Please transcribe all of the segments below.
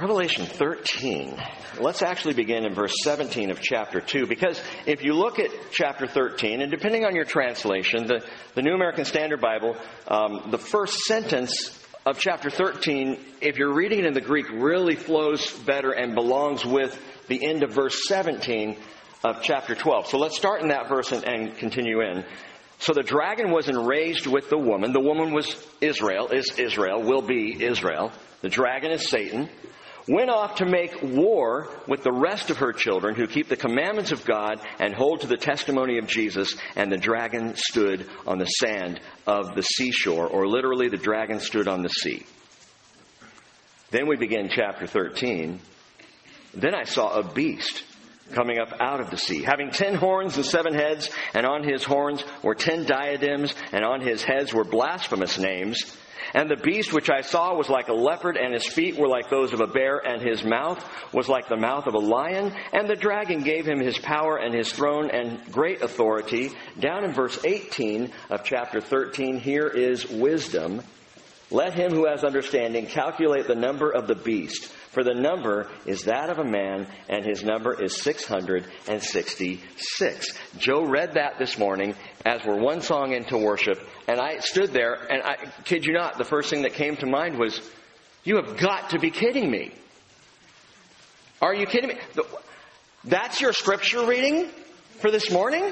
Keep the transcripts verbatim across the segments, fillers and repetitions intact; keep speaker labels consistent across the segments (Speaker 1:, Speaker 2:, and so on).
Speaker 1: Revelation thirteen. Let's actually begin in verse seventeen of chapter two, because if you look at chapter thirteen, and depending on your translation, the, the New American Standard Bible, um, the first sentence of chapter thirteen, if you're reading it in the Greek, really flows better and belongs with the end of verse seventeen of chapter twelve. So let's start in that verse and, and continue in. So the dragon was enraged with the woman. The woman was Israel, is Israel, will be Israel. The dragon is Satan. Went off to make war with the rest of her children who keep the commandments of God and hold to the testimony of Jesus. And the dragon stood on the sand of the seashore, or literally the dragon stood on the sea. Then we begin chapter thirteen. Then I saw a beast coming up out of the sea, having ten horns and seven heads, and on his horns were ten diadems, and on his heads were blasphemous names. And the beast which I saw was like a leopard, and his feet were like those of a bear, and his mouth was like the mouth of a lion. And the dragon gave him his power and his throne and great authority. Down in verse eighteen of chapter thirteen, here is wisdom. Let him who has understanding calculate the number of the beast, for the number is that of a man, and his number is six hundred sixty-six. Joe read that this morning as we're one song into worship, and I stood there, and I kid you not, the first thing that came to mind was, you have got to be kidding me. Are you kidding me? That's your scripture reading for this morning?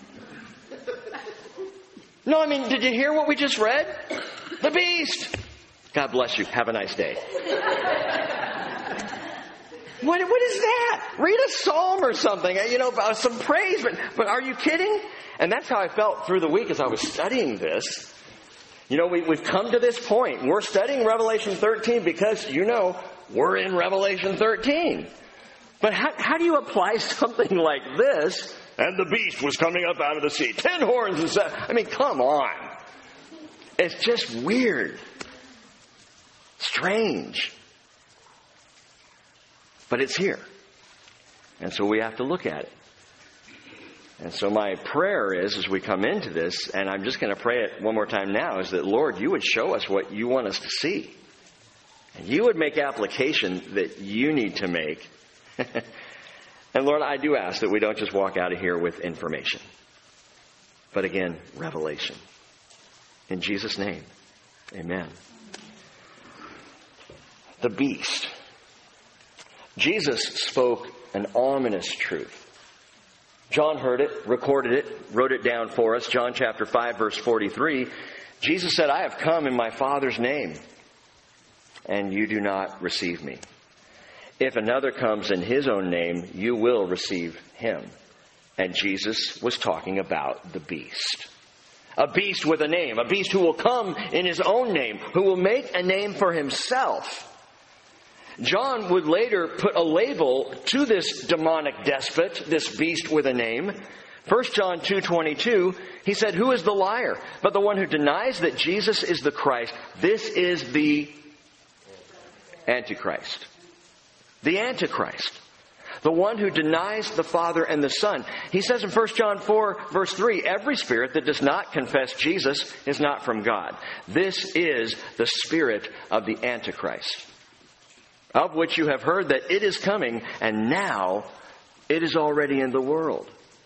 Speaker 1: No, I mean, did you hear what we just read? The beast. God bless you. Have a nice day. What, what is that? Read a psalm or something, you know, some praise. But, but are you kidding? And that's how I felt through the week as I was studying this. You know, we, we've come to this point. We're studying Revelation thirteen because, you know, we're in Revelation thirteen. But how, how do you apply something like this? And the beast was coming up out of the sea. Ten horns and seven. I mean, come on. It's just weird. Strange. But it's here. And so we have to look at it. And so my prayer is, as we come into this, and I'm just going to pray it one more time now, is that, Lord, you would show us what you want us to see. And you would make application that you need to make. And Lord, I do ask that we don't just walk out of here with information. But again, revelation. In Jesus' name, amen. The beast. Jesus spoke an ominous truth. John heard it, recorded it, wrote it down for us. John chapter five, verse forty-three. Jesus said, I have come in my Father's name, and you do not receive me. If another comes in his own name, you will receive him. And Jesus was talking about the beast. A beast with a name. A beast who will come in his own name. Who will make a name for himself. John would later put a label to this demonic despot, this beast with a name. First John two twenty-two, he said, who is the liar? But the one who denies that Jesus is the Christ. This is the Antichrist. The Antichrist. The one who denies the Father and the Son. He says in First John four, verse three, every spirit that does not confess Jesus is not from God. This is the spirit of the Antichrist, of which you have heard that it is coming, and now it is already in the world.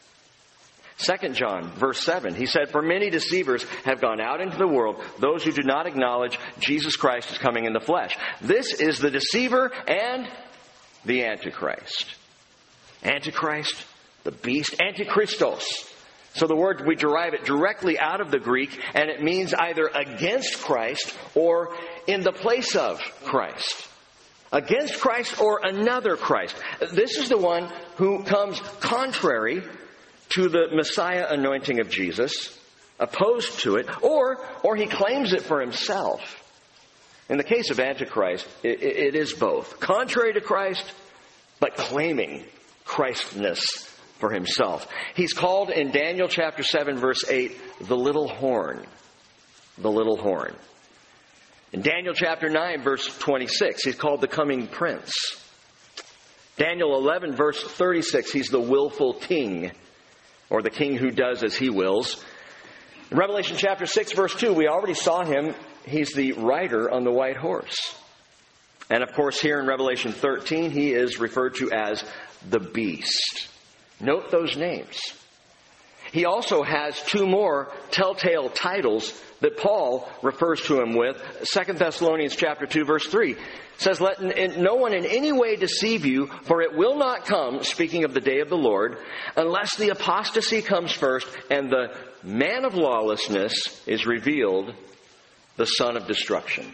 Speaker 1: Second John, verse seven, he said, for many deceivers have gone out into the world, those who do not acknowledge Jesus Christ is coming in the flesh. This is the deceiver and the Antichrist. Antichrist, the beast, Antichristos. So the word, we derive it directly out of the Greek, and it means either against Christ or in the place of Christ. Against Christ or another Christ. This is the one who comes contrary to the Messiah anointing of Jesus, opposed to it, or, or he claims it for himself. In the case of Antichrist, it, it is both. Contrary to Christ, but claiming Christness for himself. He's called in Daniel chapter seven, verse eight, the little horn. The little horn. In Daniel chapter nine, verse twenty-six, he's called the coming prince. Daniel eleven, verse thirty-six, he's the willful king, or the king who does as he wills. In Revelation chapter six, verse two, we already saw him. He's the rider on the white horse. And of course, here in Revelation thirteen, he is referred to as the beast. Note those names. He also has two more telltale titles that Paul refers to him with. Second Thessalonians chapter two, verse three says, "Let no one in any way deceive you, for it will not come," speaking of the day of the Lord, "unless the apostasy comes first and the man of lawlessness is revealed, the son of destruction."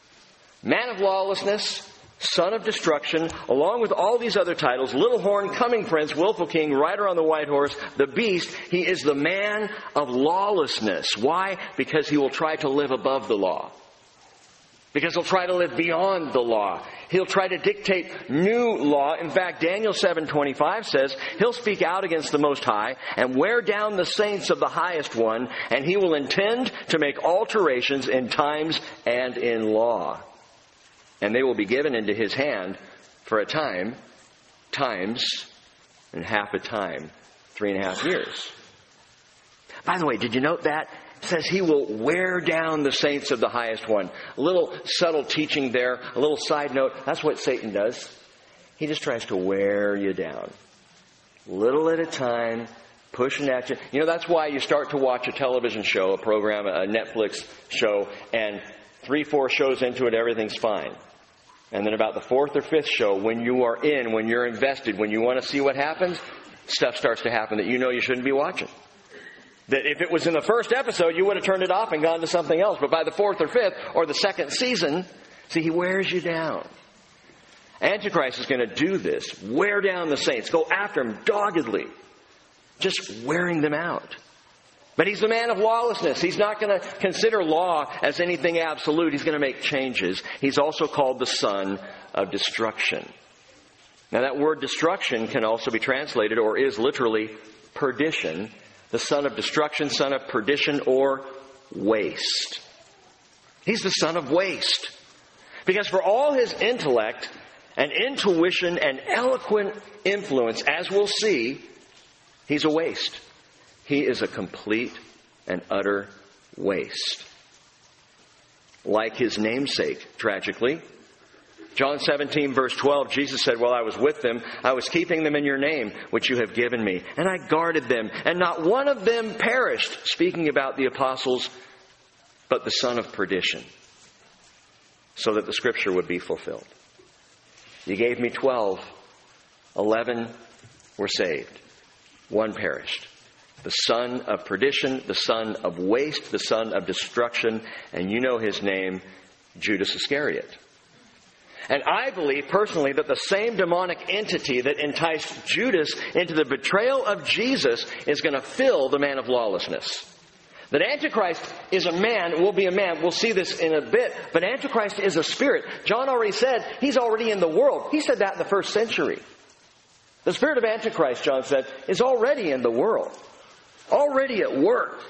Speaker 1: Man of lawlessness, son of destruction, along with all these other titles, little horn, coming prince, willful king, rider on the white horse, the beast, he is the man of lawlessness. Why? Because he will try to live above the law. Because he'll try to live beyond the law. He'll try to dictate new law. In fact, Daniel seven twenty-five says, he'll speak out against the Most High and wear down the saints of the Highest One, and he will intend to make alterations in times and in law. And they will be given into his hand for a time, times, and half a time, three and a half years. By the way, did you note that? It says he will wear down the saints of the Highest One. A little subtle teaching there, a little side note. That's what Satan does. He just tries to wear you down. Little at a time, pushing at you. You know, that's why you start to watch a television show, a program, a Netflix show, and three, four shows into it, everything's fine. And then about the fourth or fifth show, when you are in, when you're invested, when you want to see what happens, stuff starts to happen that you know you shouldn't be watching. That if it was in the first episode, you would have turned it off and gone to something else. But by the fourth or fifth or the second season, see, he wears you down. Antichrist is going to do this. Wear down the saints. Go after them doggedly. Just wearing them out. But he's the man of lawlessness. He's not going to consider law as anything absolute. He's going to make changes. He's also called the son of destruction. Now that word destruction can also be translated, or is literally perdition. The son of destruction, son of perdition, or waste. He's the son of waste. Because for all his intellect and intuition and eloquent influence, as we'll see, he's a waste. He is a complete and utter waste. Like his namesake, tragically. John seventeen, verse twelve, Jesus said, "While I was with them, I was keeping them in your name, which you have given me. And I guarded them, and not one of them perished," speaking about the apostles, "but the son of perdition, so that the scripture would be fulfilled. You gave me twelve, eleven were saved, one perished. The son of perdition, the son of waste, the son of destruction, and you know his name, Judas Iscariot." And I believe personally that the same demonic entity that enticed Judas into the betrayal of Jesus is going to fill the man of lawlessness. That Antichrist is a man, will be a man. We'll see this in a bit. But Antichrist is a spirit. John already said he's already in the world. He said that in the first century. The spirit of Antichrist, John said, is already in the world. Already at work.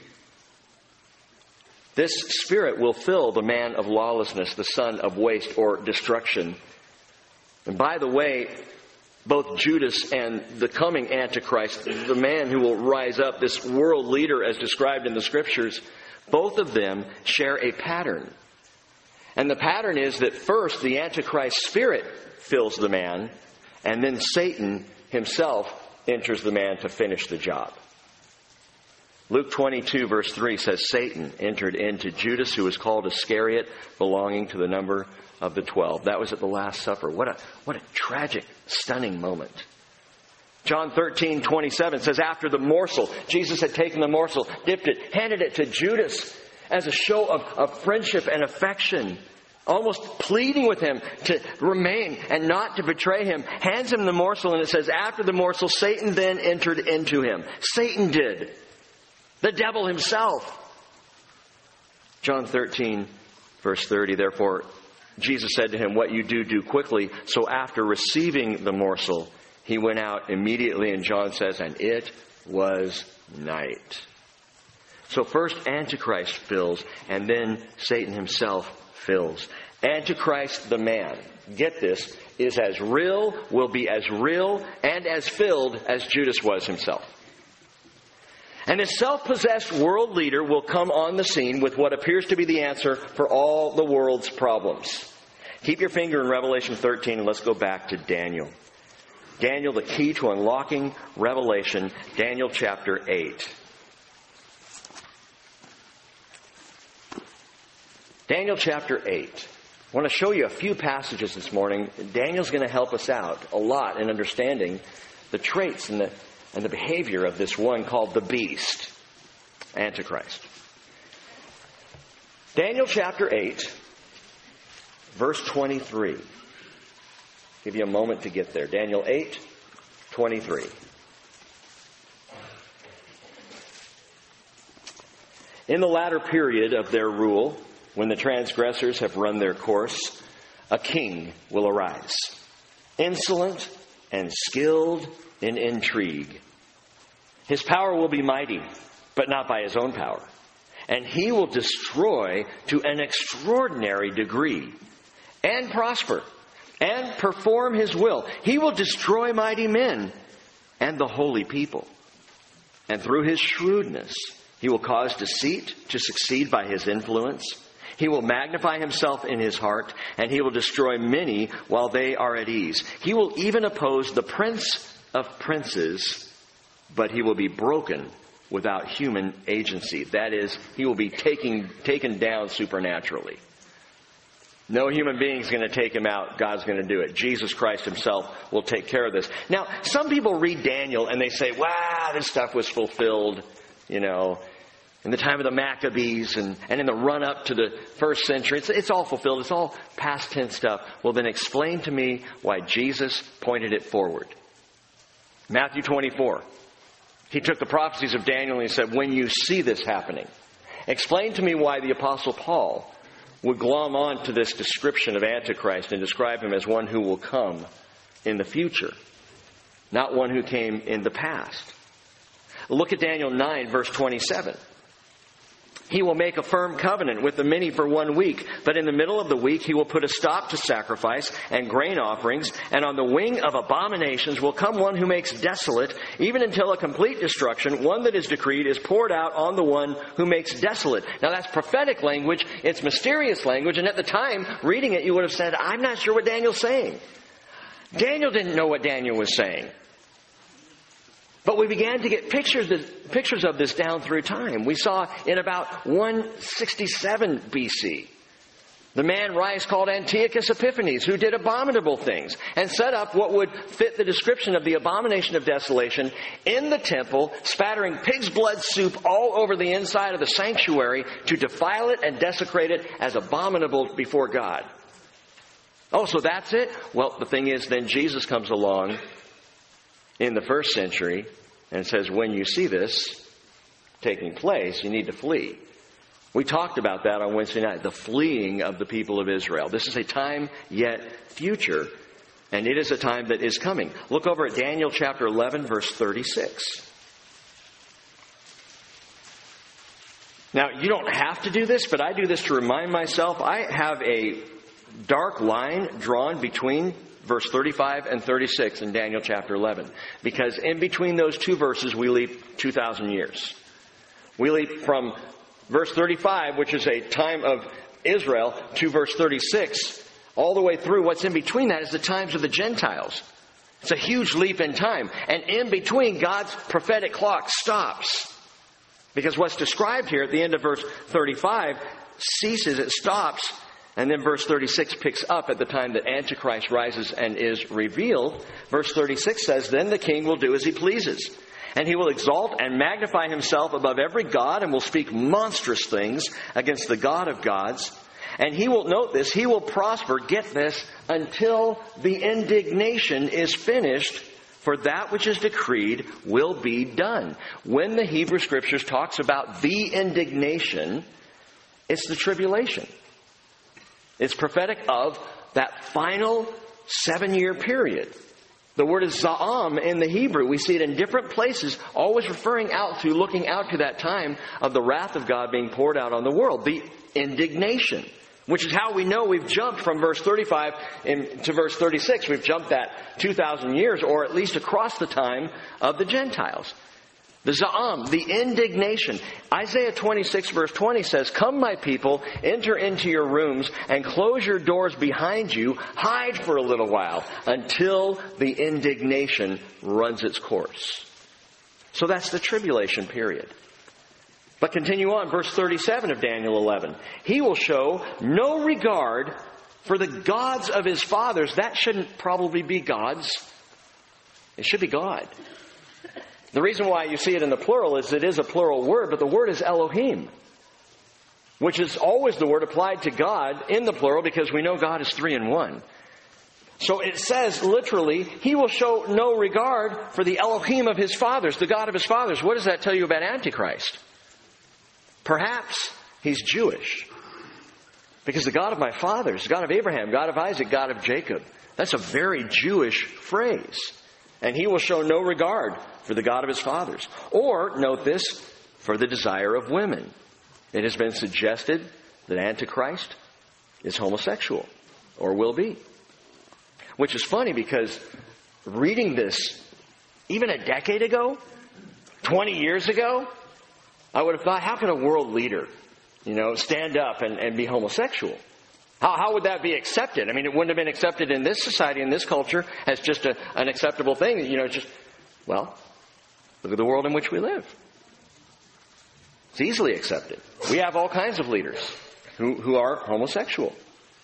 Speaker 1: This spirit will fill the man of lawlessness, the son of waste or destruction. And by the way, both Judas and the coming Antichrist, the man who will rise up, this world leader as described in the scriptures, both of them share a pattern. And the pattern is that first the Antichrist spirit fills the man, and then Satan himself enters the man to finish the job. Luke twenty-two, verse three says, "Satan entered into Judas, who was called Iscariot, belonging to the number of the twelve." That was at the Last Supper. What a, what a tragic, stunning moment. John thirteen, twenty-seven says, after the morsel, Jesus had taken the morsel, dipped it, handed it to Judas as a show of, of friendship and affection, almost pleading with him to remain and not to betray him, hands him the morsel, and it says, after the morsel, Satan then entered into him. Satan did. The devil himself. John thirteen, verse thirty, therefore, Jesus said to him, "What you do, do quickly." So after receiving the morsel, he went out immediately, and John says, and it was night. So first Antichrist fills, and then Satan himself fills. Antichrist, the man, get this, is as real, will be as real, and as filled as Judas was himself. And this self-possessed world leader will come on the scene with what appears to be the answer for all the world's problems. Keep your finger in Revelation thirteen and let's go back to Daniel. Daniel, the key to unlocking Revelation, Daniel chapter eight. Daniel chapter eight. I want to show you a few passages this morning. Daniel's going to help us out a lot in understanding the traits and the, and the behavior of this one called the beast, Antichrist. Daniel chapter eight, verse twenty-three. Give you a moment to get there. Daniel eight, twenty-three. In the latter period of their rule, when the transgressors have run their course, a king will arise, insolent and skilled in intrigue. His power will be mighty, but not by his own power. And he will destroy to an extraordinary degree and prosper and perform his will. He will destroy mighty men and the holy people. And through his shrewdness, he will cause deceit to succeed by his influence. He will magnify himself in his heart, and he will destroy many while they are at ease. He will even oppose the prince of princes, but he will be broken without human agency. That is, he will be taking, taken down supernaturally. No human being is going to take him out. God's going to do it. Jesus Christ himself will take care of this. Now, some people read Daniel and they say, wow, this stuff was fulfilled, you know, in the time of the Maccabees and, and in the run-up to the first century. It's, it's all fulfilled. It's all past tense stuff. Well, then explain to me why Jesus pointed it forward. Matthew twenty-four. He took the prophecies of Daniel and he said, when you see this happening, explain to me why the Apostle Paul would glom on to this description of Antichrist and describe him as one who will come in the future, not one who came in the past. Look at Daniel nine, verse twenty-seven. He will make a firm covenant with the many for one week, but in the middle of the week he will put a stop to sacrifice and grain offerings, and on the wing of abominations will come one who makes desolate, even until a complete destruction, one that is decreed, is poured out on the one who makes desolate. Now that's prophetic language, it's mysterious language, and at the time, reading it, you would have said, I'm not sure what Daniel's saying. Daniel didn't know what Daniel was saying. But we began to get pictures, pictures of this down through time. We saw in about one sixty-seven B C, the man rise called Antiochus Epiphanes, who did abominable things and set up what would fit the description of the abomination of desolation in the temple, spattering pig's blood soup all over the inside of the sanctuary to defile it and desecrate it as abominable before God. Oh, so that's it? Well, the thing is, then Jesus comes along in the first century and says, when you see this taking place, you need to flee. We talked about that on Wednesday night, the fleeing of the people of Israel. This is a time yet future, and it is a time that is coming. Look over at Daniel chapter eleven, verse thirty-six. Now, you don't have to do this, but I do this to remind myself. I have a dark line drawn between verse thirty-five and thirty-six in Daniel chapter eleven. Because in between those two verses, we leap two thousand years. We leap from verse thirty-five, which is a time of Israel, to verse thirty-six. All the way through, what's in between that is the times of the Gentiles. It's a huge leap in time. And in between, God's prophetic clock stops. Because what's described here at the end of verse thirty-five ceases, it stops. And then verse thirty-six picks up at the time that Antichrist rises and is revealed. Verse thirty-six says, then the king will do as he pleases. And he will exalt and magnify himself above every god and will speak monstrous things against the God of gods. And he will, note this, he will prosper, get this, until the indignation is finished, for that which is decreed will be done. When the Hebrew Scriptures talks about the indignation, it's the tribulation. It's prophetic of that final seven-year period. The word is za'am in the Hebrew. We see it in different places, always referring out to, looking out to that time of the wrath of God being poured out on the world. The indignation, which is how we know we've jumped from verse thirty-five in, to verse thirty-six. We've jumped that two thousand years, or at least across the time of the Gentiles. The Za'am, the indignation. Isaiah twenty-six verse twenty says, "Come, my people, enter into your rooms and close your doors behind you. Hide for a little while until the indignation runs its course." So that's the tribulation period. But continue on, verse thirty-seven of Daniel eleven. "He will show no regard for the gods of his fathers." That shouldn't probably be gods. It should be God. The reason why you see it in the plural is it is a plural word, but the word is Elohim, which is always the word applied to God in the plural because we know God is three in one. So it says literally, he will show no regard for the Elohim of his fathers, the God of his fathers. What does that tell you about Antichrist? Perhaps he's Jewish. Because the God of my fathers, God of Abraham, God of Isaac, God of Jacob. That's a very Jewish phrase. And he will show no regard for the God of his fathers. Or, note this, for the desire of women. It has been suggested that Antichrist is homosexual, or will be. Which is funny because reading this even a decade ago, twenty years ago, I would have thought, how can a world leader, you know, stand up and, and be homosexual? How, how would that be accepted? I mean, it wouldn't have been accepted in this society, in this culture, as just a, an acceptable thing. You know, just, well, look at the world in which we live. It's easily accepted. We have all kinds of leaders who, who are homosexual.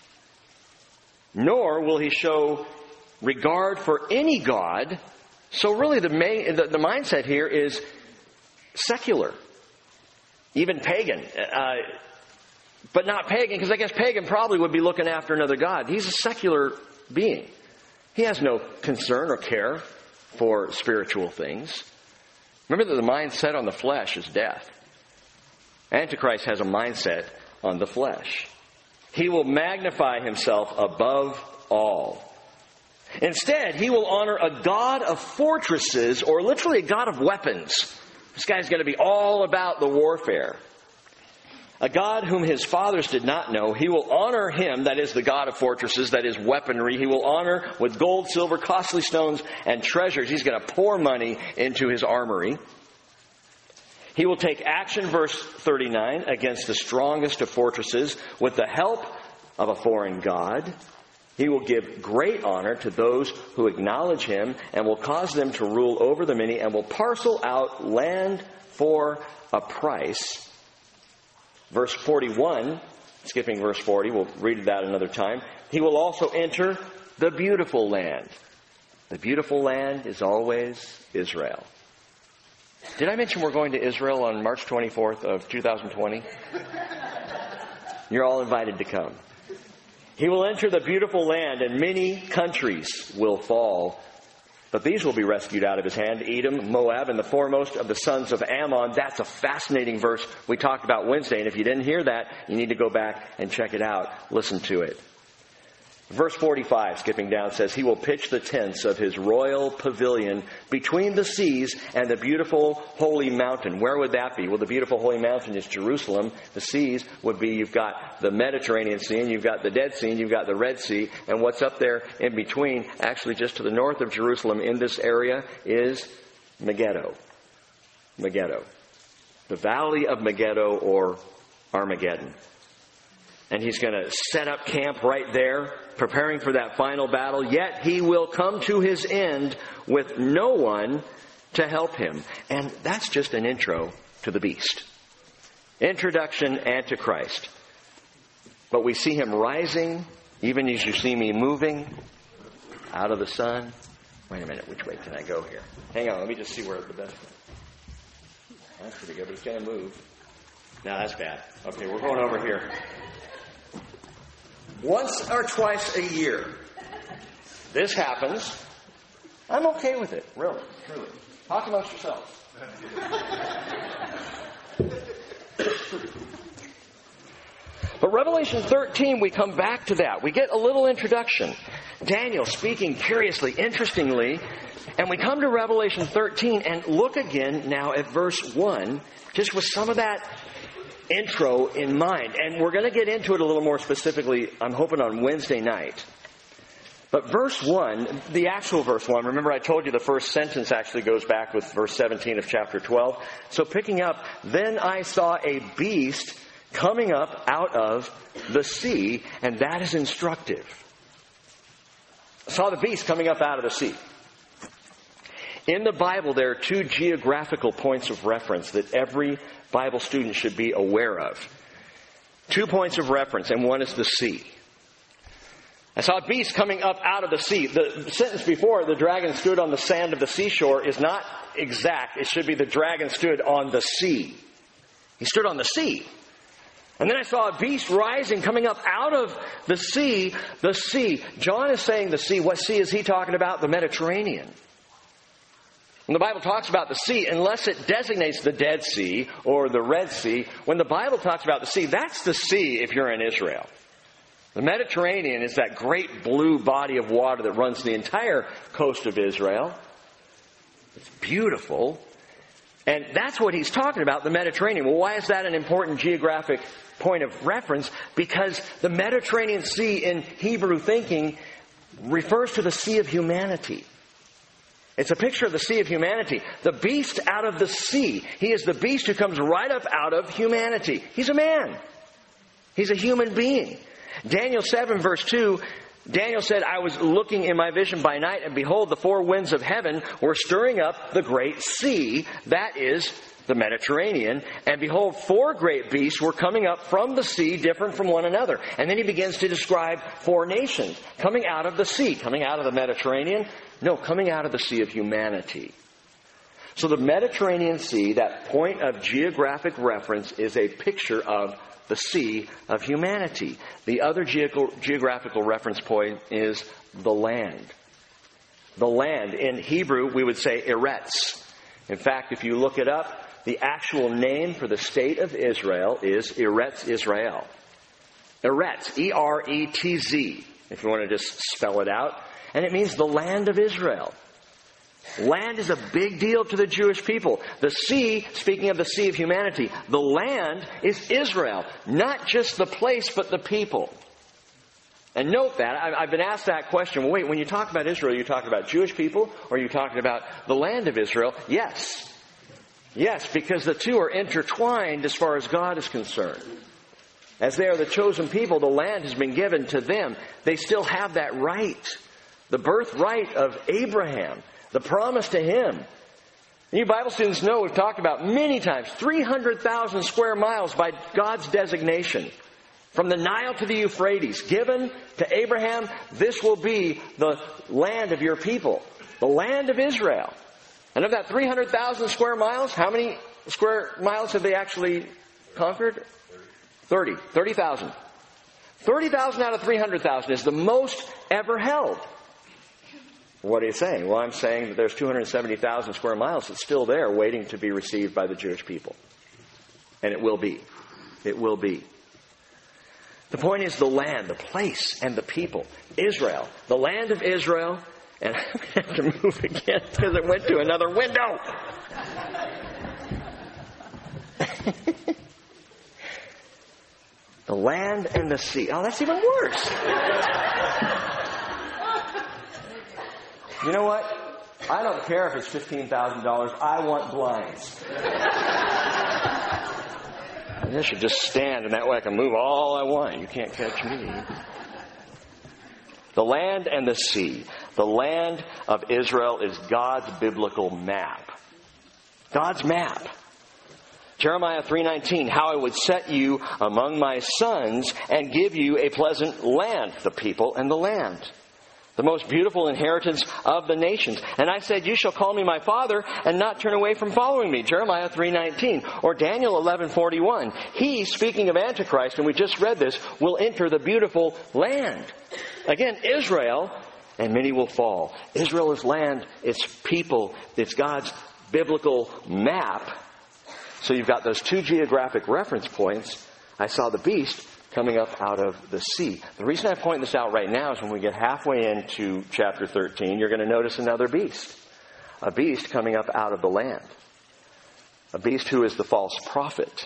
Speaker 1: Nor will he show regard for any God. So really the, main, the, the mindset here is secular. Even pagan. Uh, but not pagan, because I guess pagan probably would be looking after another god. He's a secular being. He has no concern or care for spiritual things. Remember that the mindset on the flesh is death. Antichrist has a mindset on the flesh. He will magnify himself above all. Instead, he will honor a god of fortresses, or literally a god of weapons. This guy's going to be all about the warfare. A God whom his fathers did not know. He will honor him, that is the God of fortresses, that is weaponry. He will honor with gold, silver, costly stones, and treasures. He's going to pour money into his armory. He will take action, verse thirty-nine, against the strongest of fortresses with the help of a foreign god. He will give great honor to those who acknowledge him and will cause them to rule over the many and will parcel out land for a price. Verse forty-one, skipping verse forty, we'll read that another time. He will also enter the beautiful land. The beautiful land is always Israel. Did I mention we're going to Israel on March twenty-fourth of two thousand twenty? You're all invited to come. He will enter the beautiful land, and many countries will fall. But these will be rescued out of his hand, Edom, Moab, and the foremost of the sons of Ammon. That's a fascinating verse we talked about Wednesday. And if you didn't hear that, you need to go back and check it out. Listen to it. Verse forty-five, skipping down, says, he will pitch the tents of his royal pavilion between the seas and the beautiful holy mountain. Where would that be? Well, the beautiful holy mountain is Jerusalem. The seas would be, you've got the Mediterranean Sea, and you've got the Dead Sea, and you've got the Red Sea. And what's up there in between, actually just to the north of Jerusalem in this area, is Megiddo. Megiddo. The Valley of Megiddo, or Armageddon. And he's going to set up camp right there, preparing for that final battle. Yet he will come to his end with no one to help him. And that's just an intro to the beast. Introduction, Antichrist. But we see him rising, even as you see me moving out of the sun. Wait a minute, which way can I go here? Hang on, let me just see where the best one. That's pretty good, but it's going to move. No, that's bad. Okay, we're going over here. Once or twice a year, this happens. I'm okay with it, really, truly. Talk amongst yourselves. But Revelation thirteen, we come back to that. We get a little introduction. Daniel speaking curiously, interestingly. And we come to Revelation thirteen and look again now at verse one, just with some of that intro in mind. And we're going to get into it a little more specifically, I'm hoping, on Wednesday night. But verse one, the actual verse one, remember I told you the first sentence actually goes back with verse seventeen of chapter twelve. So picking up, then I saw a beast coming up out of the sea, and that is instructive. I saw the beast coming up out of the sea. In the Bible, there are two geographical points of reference that every Bible student should be aware of. Two points of reference, and one is the sea. I saw a beast coming up out of the sea. The sentence before, the dragon stood on the sand of the seashore, is not exact. It should be the dragon stood on the sea. He stood on the sea. And then I saw a beast rising, coming up out of the sea. The sea. John is saying the sea. What sea is he talking about? The Mediterranean. When the Bible talks about the sea, unless it designates the Dead Sea or the Red Sea, when the Bible talks about the sea, that's the sea if you're in Israel. The Mediterranean is that great blue body of water that runs the entire coast of Israel. It's beautiful. And that's what he's talking about, the Mediterranean. Well, why is that an important geographic point of reference? Because the Mediterranean Sea in Hebrew thinking refers to the sea of humanity. It's a picture of the sea of humanity. The beast out of the sea. He is the beast who comes right up out of humanity. He's a man. He's a human being. Daniel seven verse two, Daniel said, I was looking in my vision by night, and behold, the four winds of heaven were stirring up the great sea. That is the Mediterranean. And behold, four great beasts were coming up from the sea, different from one another. And then he begins to describe four nations coming out of the sea, coming out of the Mediterranean. No, coming out of the sea of humanity. So the Mediterranean Sea, that point of geographic reference, is a picture of the sea of humanity. The other geog- geographical reference point is the land. The land. In Hebrew, we would say Eretz. In fact, if you look it up, the actual name for the state of Israel is Eretz Israel. Eretz, E R E T Z, if you want to just spell it out. And it means the land of Israel. Land is a big deal to the Jewish people. The sea, speaking of the sea of humanity, the land is Israel. Not just the place, but the people. And note that. I've been asked that question. Well, wait, when you talk about Israel, are you talking about Jewish people, or are you talking about the land of Israel? Yes. Yes, because the two are intertwined as far as God is concerned. As they are the chosen people, the land has been given to them. They still have that right. The birthright of Abraham. The promise to him. You Bible students know we've talked about many times. three hundred thousand square miles by God's designation. From the Nile to the Euphrates. Given to Abraham, this will be the land of your people. The land of Israel. And of that three hundred thousand square miles, how many square miles have they actually conquered? thirty. thirty thousand. thirty thousand out of three hundred thousand is the most ever held. What are you saying? Well, I'm saying that there's two hundred seventy thousand square miles that's still there waiting to be received by the Jewish people. And it will be. It will be. The point is the land, the place, and the people. Israel. The land of Israel. And I'm going to have to move again because it went to another window. The land and the sea. Oh, that's even worse. You know what? I don't care if it's fifteen thousand dollars. I want blinds. I should just stand, and that way I can move all I want. You can't catch me. The land and the sea. The land of Israel is God's biblical map. God's map. Jeremiah three nineteen, how I would set you among my sons and give you a pleasant land, the people and the land. The most beautiful inheritance of the nations. And I said, you shall call me my father and not turn away from following me. Jeremiah three nineteen. Or Daniel eleven forty-one. He, speaking of Antichrist, and we just read this, will enter the beautiful land. Again, Israel, and many will fall. Israel is land, it's people, it's God's biblical map. So you've got those two geographic reference points. I saw the beast coming up out of the sea. The reason I point this out right now is when we get halfway into chapter thirteen, you're going to notice another beast. A beast coming up out of the land. A beast who is the false prophet.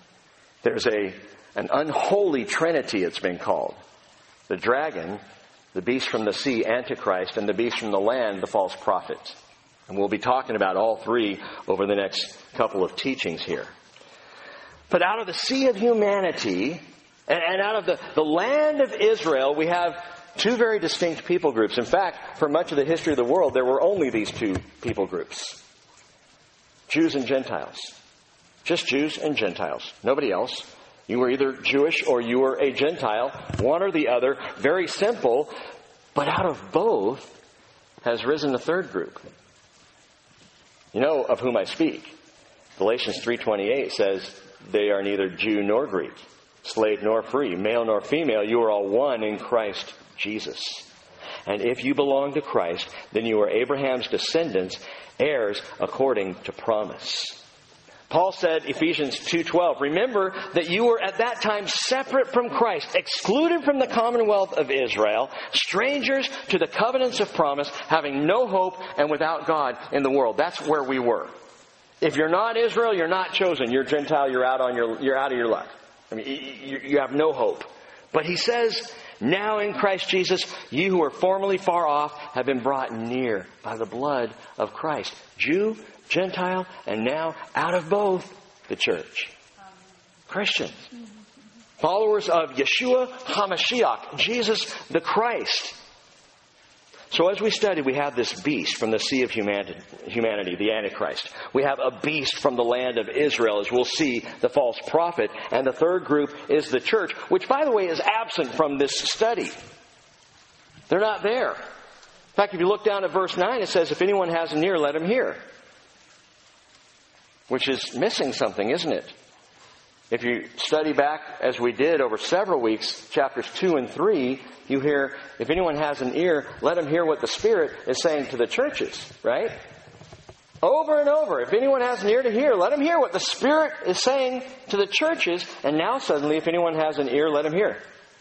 Speaker 1: There's a an unholy trinity, it's been called. The dragon, the beast from the sea, Antichrist, and the beast from the land, the false prophet. And we'll be talking about all three over the next couple of teachings here. But out of the sea of humanity, and, and out of the, the land of Israel, we have two very distinct people groups. In fact, for much of the history of the world, there were only these two people groups. Jews and Gentiles. Just Jews and Gentiles. Nobody else. You were either Jewish or you were a Gentile. One or the other. Very simple. But out of both has risen a third group. You know of whom I speak. Galatians three twenty-eight says, they are neither Jew nor Greek, slave nor free, male nor female. You are all one in Christ Jesus. And if you belong to Christ, then you are Abraham's descendants, heirs according to promise. Paul said, Ephesians two twelve, remember that you were at that time separate from Christ, excluded from the commonwealth of Israel, strangers to the covenants of promise, having no hope and without God in the world. That's where we were. If you're not Israel, you're not chosen. You're Gentile, you're out on your, you're out of your luck. I mean, you, you have no hope. But he says, now in Christ Jesus, you who were formerly far off have been brought near by the blood of Christ. Jew, Gentile, and now out of both, the church. Christians. Followers of Yeshua HaMashiach, Jesus the Christ. So as we study, we have this beast from the sea of humanity, humanity, the Antichrist. We have a beast from the land of Israel, as we'll see, the false prophet. And the third group is the church, which, by the way, is absent from this study. They're not there. In fact, if you look down at verse nine, it says, if anyone has an ear, let him hear. Which is missing something, isn't it? If you study back, as we did over several weeks, chapters two and three, you hear, if anyone has an ear, let him hear what the Spirit is saying to the churches, right? Over and over. If anyone has an ear to hear, let him hear what the Spirit is saying to the churches. And now suddenly, if anyone has an ear, let him hear.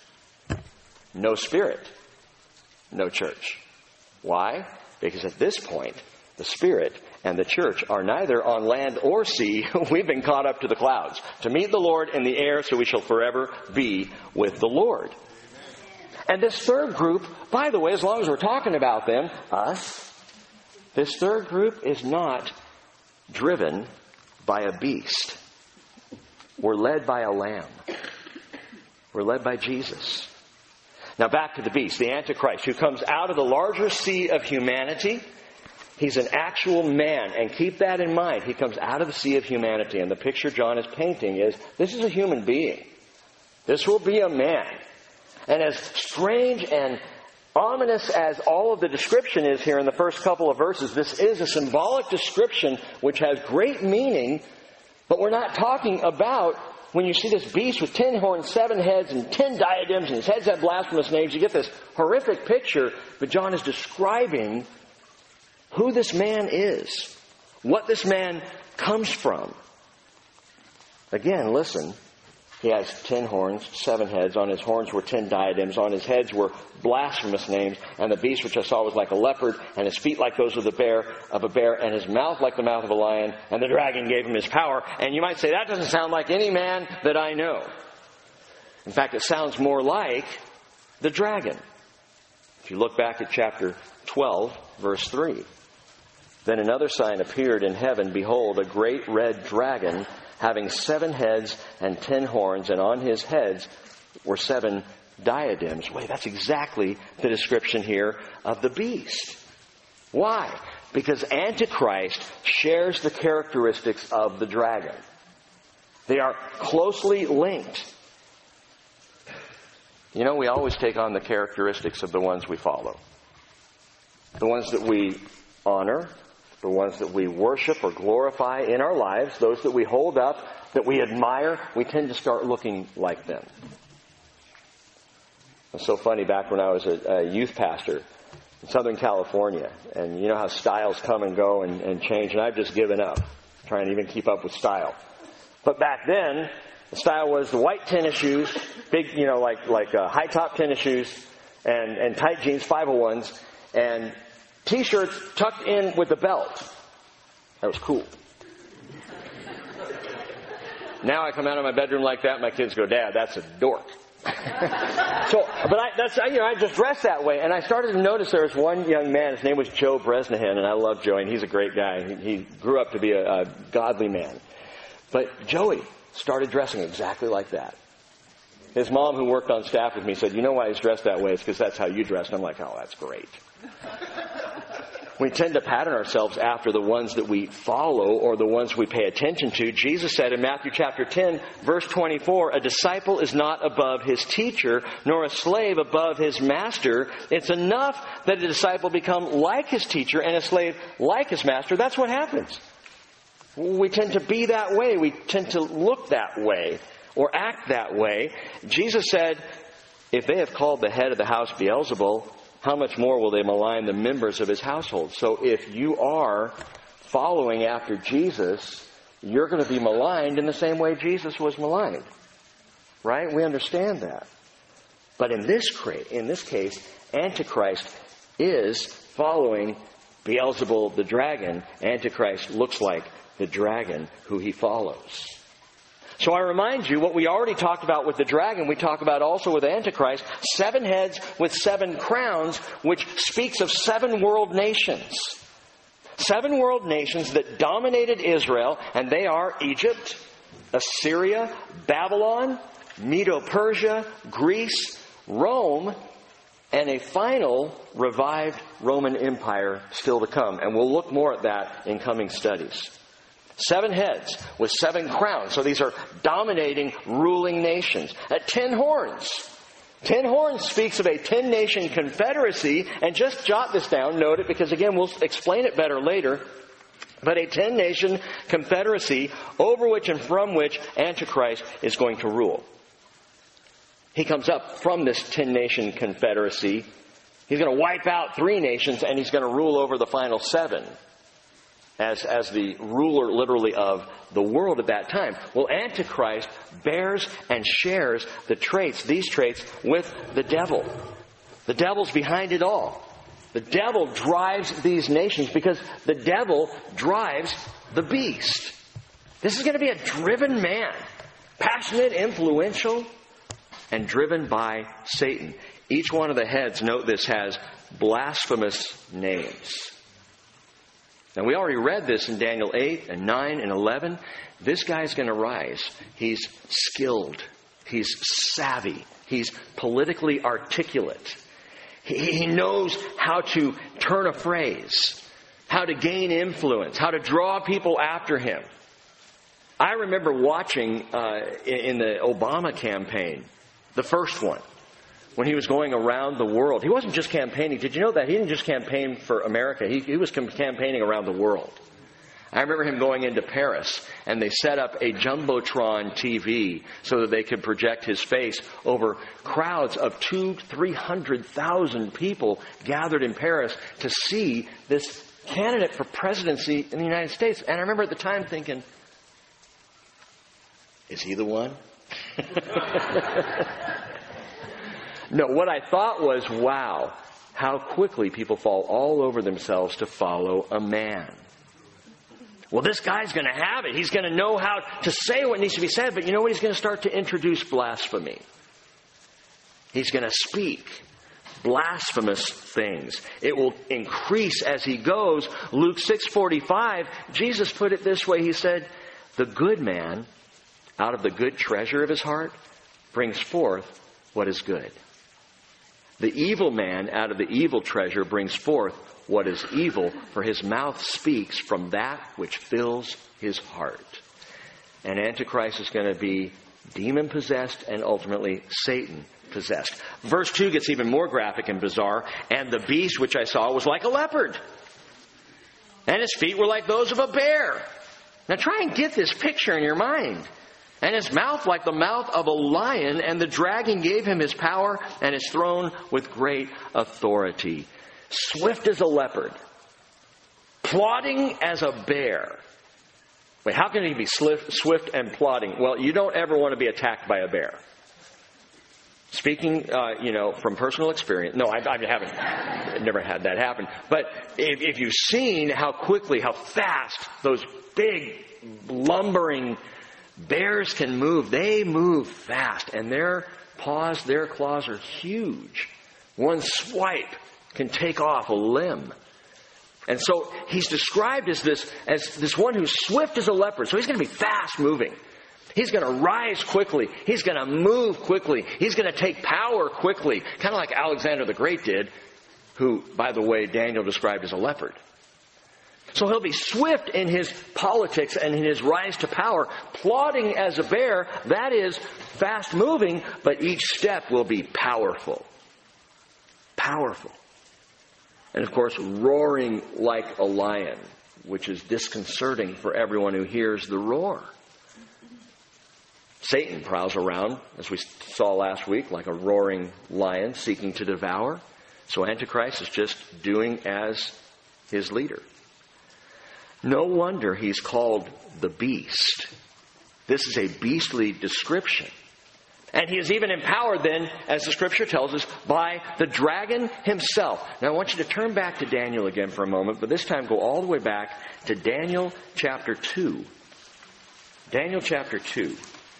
Speaker 1: No Spirit. No church. Why? Because at this point, the Spirit and the church are neither on land or sea. We've been caught up to the clouds to meet the Lord in the air, so we shall forever be with the Lord. And this third group, by the way, as long as we're talking about them, us, this third group is not driven by a beast. We're led by a lamb. We're led by Jesus. Now back to the beast, the Antichrist, who comes out of the larger sea of humanity. He's an actual man, and keep that in mind. He comes out of the sea of humanity, and the picture John is painting is, this is a human being. This will be a man. And as strange and ominous as all of the description is here in the first couple of verses, this is a symbolic description which has great meaning, but we're not talking about when you see this beast with ten horns, seven heads, and ten diadems, and his heads have blasphemous names. You get this horrific picture, but John is describing who this man is, what this man comes from. Again, listen. He has ten horns, seven heads. On his horns were ten diadems. On his heads were blasphemous names. And the beast which I saw was like a leopard, and his feet like those of the bear, of a bear, and his mouth like the mouth of a lion. And the dragon gave him his power. And you might say, that doesn't sound like any man that I know. In fact, it sounds more like the dragon. If you look back at chapter twelve, verse three. Then another sign appeared in heaven. Behold, a great red dragon, having seven heads and ten horns, and on his heads were seven diadems. Wait, that's exactly the description here of the beast. Why? Because Antichrist shares the characteristics of the dragon. They are closely linked. You know, we always take on the characteristics of the ones we follow. The ones that we honor, the ones that we worship or glorify in our lives, those that we hold up, that we admire, we tend to start looking like them. It's so funny, back when I was a, a youth pastor in Southern California, and you know how styles come and go and, and change, and I've just given up trying to even keep up with style. But back then, the style was the white tennis shoes, big, you know, like like uh, high top tennis shoes, and, and tight jeans, five oh ones, and T-shirts tucked in with a belt. That was cool. Now I come out of my bedroom like that, my kids go, Dad, that's a dork. So, but I, that's, you know, I just dressed that way, and I started to notice there was one young man, his name was Joe Bresnahan, and I love Joey, and he's a great guy. He, he grew up to be a, a godly man. But Joey started dressing exactly like that. His mom, who worked on staff with me, said, you know why he's dressed that way? It's because that's how you dress. And I'm like, oh, that's great. We tend to pattern ourselves after the ones that we follow or the ones we pay attention to. Jesus said in Matthew chapter ten, verse twenty-four, a disciple is not above his teacher, nor a slave above his master. It's enough that a disciple become like his teacher and a slave like his master. That's what happens. We tend to be that way. We tend to look that way or act that way. Jesus said, if they have called the head of the house Beelzebul, how much more will they malign the members of his household? So if you are following after Jesus, you're going to be maligned in the same way Jesus was maligned. Right? We understand that. But in this, in this case, Antichrist is following Beelzebul the dragon. Antichrist looks like the dragon who he follows. So I remind you, what we already talked about with the dragon, we talk about also with Antichrist, seven heads with seven crowns, which speaks of seven world nations. Seven world nations that dominated Israel, and they are Egypt, Assyria, Babylon, Medo-Persia, Greece, Rome, and a final revived Roman Empire still to come. And we'll look more at that in coming studies. Seven heads with seven crowns. So these are dominating, ruling nations. At ten horns. Ten horns speaks of a ten-nation confederacy. And just jot this down, note it, because again, we'll explain it better later. But a ten-nation confederacy over which and from which Antichrist is going to rule. He comes up from this ten-nation confederacy. He's going to wipe out three nations, and he's going to rule over the final seven. As, as the ruler literally of the world at that time. Well, Antichrist bears and shares the traits, these traits, with the devil. The devil's behind it all. The devil drives these nations because the devil drives the beast. This is going to be a driven man. Passionate, influential, and driven by Satan. Each one of the heads, note this, has blasphemous names. Now, we already read this in Daniel eight and nine and eleven. This guy's going to rise. He's skilled. He's savvy. He's politically articulate. He, he knows how to turn a phrase, how to gain influence, how to draw people after him. I remember watching uh, in, in the Obama campaign, the first one, when he was going around the world. He wasn't just campaigning. Did you know that? He didn't just campaign for America. He, he was campaigning around the world. I remember him going into Paris, and they set up a Jumbotron T V so that they could project his face over crowds of two, three hundred thousand people gathered in Paris to see this candidate for presidency in the United States. And I remember at the time thinking, is he the one? No, what I thought was, wow, how quickly people fall all over themselves to follow a man. Well, this guy's going to have it. He's going to know how to say what needs to be said. But you know what? He's going to start to introduce blasphemy. He's going to speak blasphemous things. It will increase as he goes. Luke six forty-five, Jesus put it this way. He said, the good man, out of the good treasure of his heart, brings forth what is good. The evil man out of the evil treasure brings forth what is evil, for his mouth speaks from that which fills his heart. And Antichrist is going to be demon-possessed and ultimately Satan-possessed. Verse two gets even more graphic and bizarre. And the beast which I saw was like a leopard, and his feet were like those of a bear. Now try and get this picture in your mind. And his mouth like the mouth of a lion, and the dragon gave him his power and his throne with great authority. Swift as a leopard, plodding as a bear. Wait, how can he be swift, swift and plodding? Well, you don't ever want to be attacked by a bear. Speaking, uh, you know, from personal experience. No, I, I haven't. I've never had that happen. But if, if you've seen how quickly, how fast those big, lumbering bears can move, they move fast, and they're paws, their claws are huge. One swipe can take off a limb. And so he's described as this, as this one who's swift as a leopard. So he's going to be fast moving. He's going to rise quickly. He's going to move quickly. He's going to take power quickly. Kind of like Alexander the Great did, who, by the way, Daniel described as a leopard. So he'll be swift in his politics and in his rise to power, plodding as a bear. That is fast moving, but each step will be powerful. Powerful. And of course, roaring like a lion, which is disconcerting for everyone who hears the roar. Satan prowls around, as we saw last week, like a roaring lion seeking to devour. So Antichrist is just doing as his leader. No wonder he's called the beast. This is a beastly description. And he is even empowered then, as the scripture tells us, by the dragon himself. Now I want you to turn back to Daniel again for a moment, but this time go all the way back to Daniel chapter two. Daniel chapter two.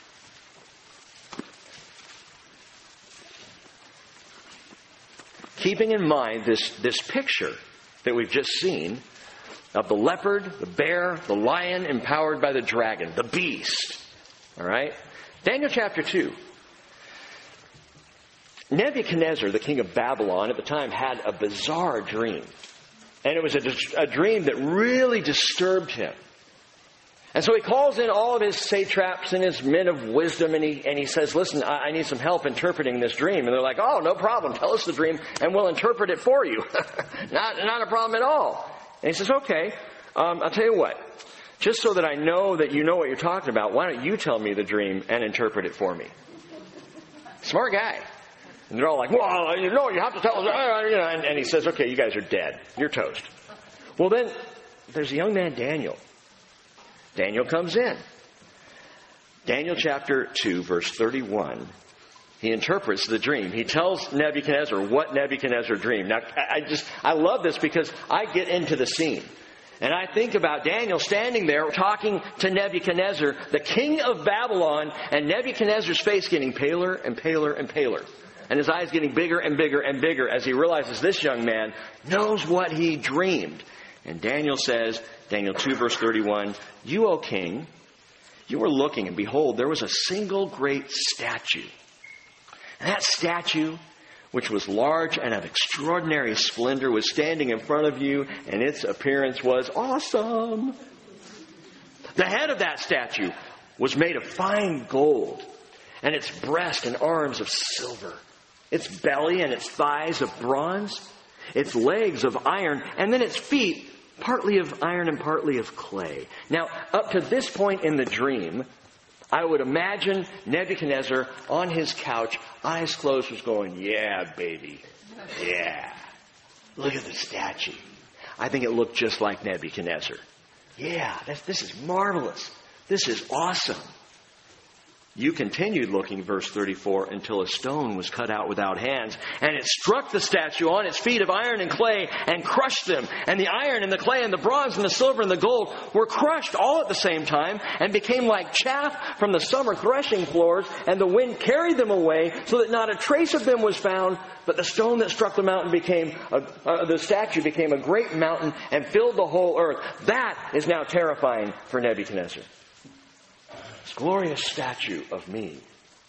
Speaker 1: Keeping in mind this, this picture that we've just seen of the leopard, the bear, the lion empowered by the dragon, the beast. All right? Daniel chapter two. Nebuchadnezzar, the king of Babylon, at the time had a bizarre dream. And it was a, a dream that really disturbed him. And so he calls in all of his satraps and his men of wisdom, and he, and he says, listen, I, I need some help interpreting this dream. And they're like, oh, no problem. Tell us the dream, and we'll interpret it for you. not, not a problem at all. And he says, okay, um, I'll tell you what. Just so that I know that you know what you're talking about, why don't you tell me the dream and interpret it for me? Smart guy. And they're all like, well, you know, you have to tell us. And, and he says, okay, you guys are dead. You're toast. Well, then there's a young man, Daniel. Daniel comes in. Daniel chapter two, verse thirty-one. He interprets the dream. He tells Nebuchadnezzar what Nebuchadnezzar dreamed. Now, I just, I love this because I get into the scene. And I think about Daniel standing there talking to Nebuchadnezzar, the king of Babylon, and Nebuchadnezzar's face getting paler and paler and paler. And his eyes getting bigger and bigger and bigger as he realizes this young man knows what he dreamed. And Daniel says, Daniel two, verse thirty-one, you, O king, you were looking, and behold, there was a single great statue. And that statue, which was large and of extraordinary splendor, was standing in front of you, and its appearance was awesome. The head of that statue was made of fine gold, and its breast and arms of silver, its belly and its thighs of bronze, its legs of iron, and then its feet partly of iron and partly of clay. Now, up to this point in the dream, I would imagine Nebuchadnezzar on his couch, eyes closed, was going, yeah, baby. Yeah. Look at the statue. I think it looked just like Nebuchadnezzar. Yeah, that's, this is marvelous. This is awesome. You continued looking, verse thirty-four, until a stone was cut out without hands, and it struck the statue on its feet of iron and clay and crushed them. And the iron and the clay and the bronze and the silver and the gold were crushed all at the same time and became like chaff from the summer threshing floors, and the wind carried them away so that not a trace of them was found. But the stone that struck the mountain became, a, uh, the statue became a great mountain and filled the whole earth. That is now terrifying for Nebuchadnezzar. This glorious statue of me.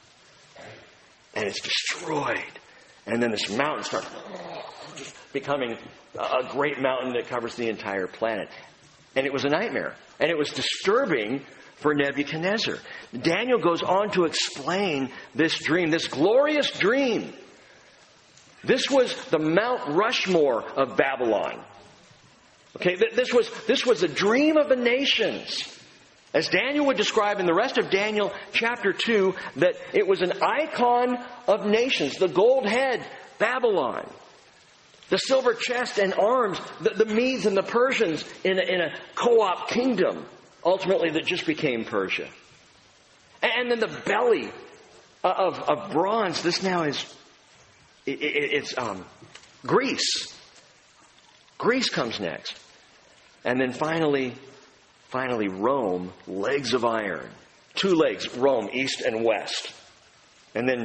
Speaker 1: And it's destroyed. And then this mountain starts becoming a great mountain that covers the entire planet. And it was a nightmare. And it was disturbing for Nebuchadnezzar. Daniel goes on to explain this dream, this glorious dream. This was the Mount Rushmore of Babylon. Okay, this was, this was a dream of the nations. As Daniel would describe in the rest of Daniel chapter two, that it was an icon of nations. The gold head, Babylon. The silver chest and arms, the, the Medes and the Persians in a, in a co-op kingdom, ultimately that just became Persia. And then the belly of, of bronze, this now is, it, it, it's um, Greece. Greece comes next. And then finally, finally Rome, legs of iron. Two legs, Rome, east and west. And then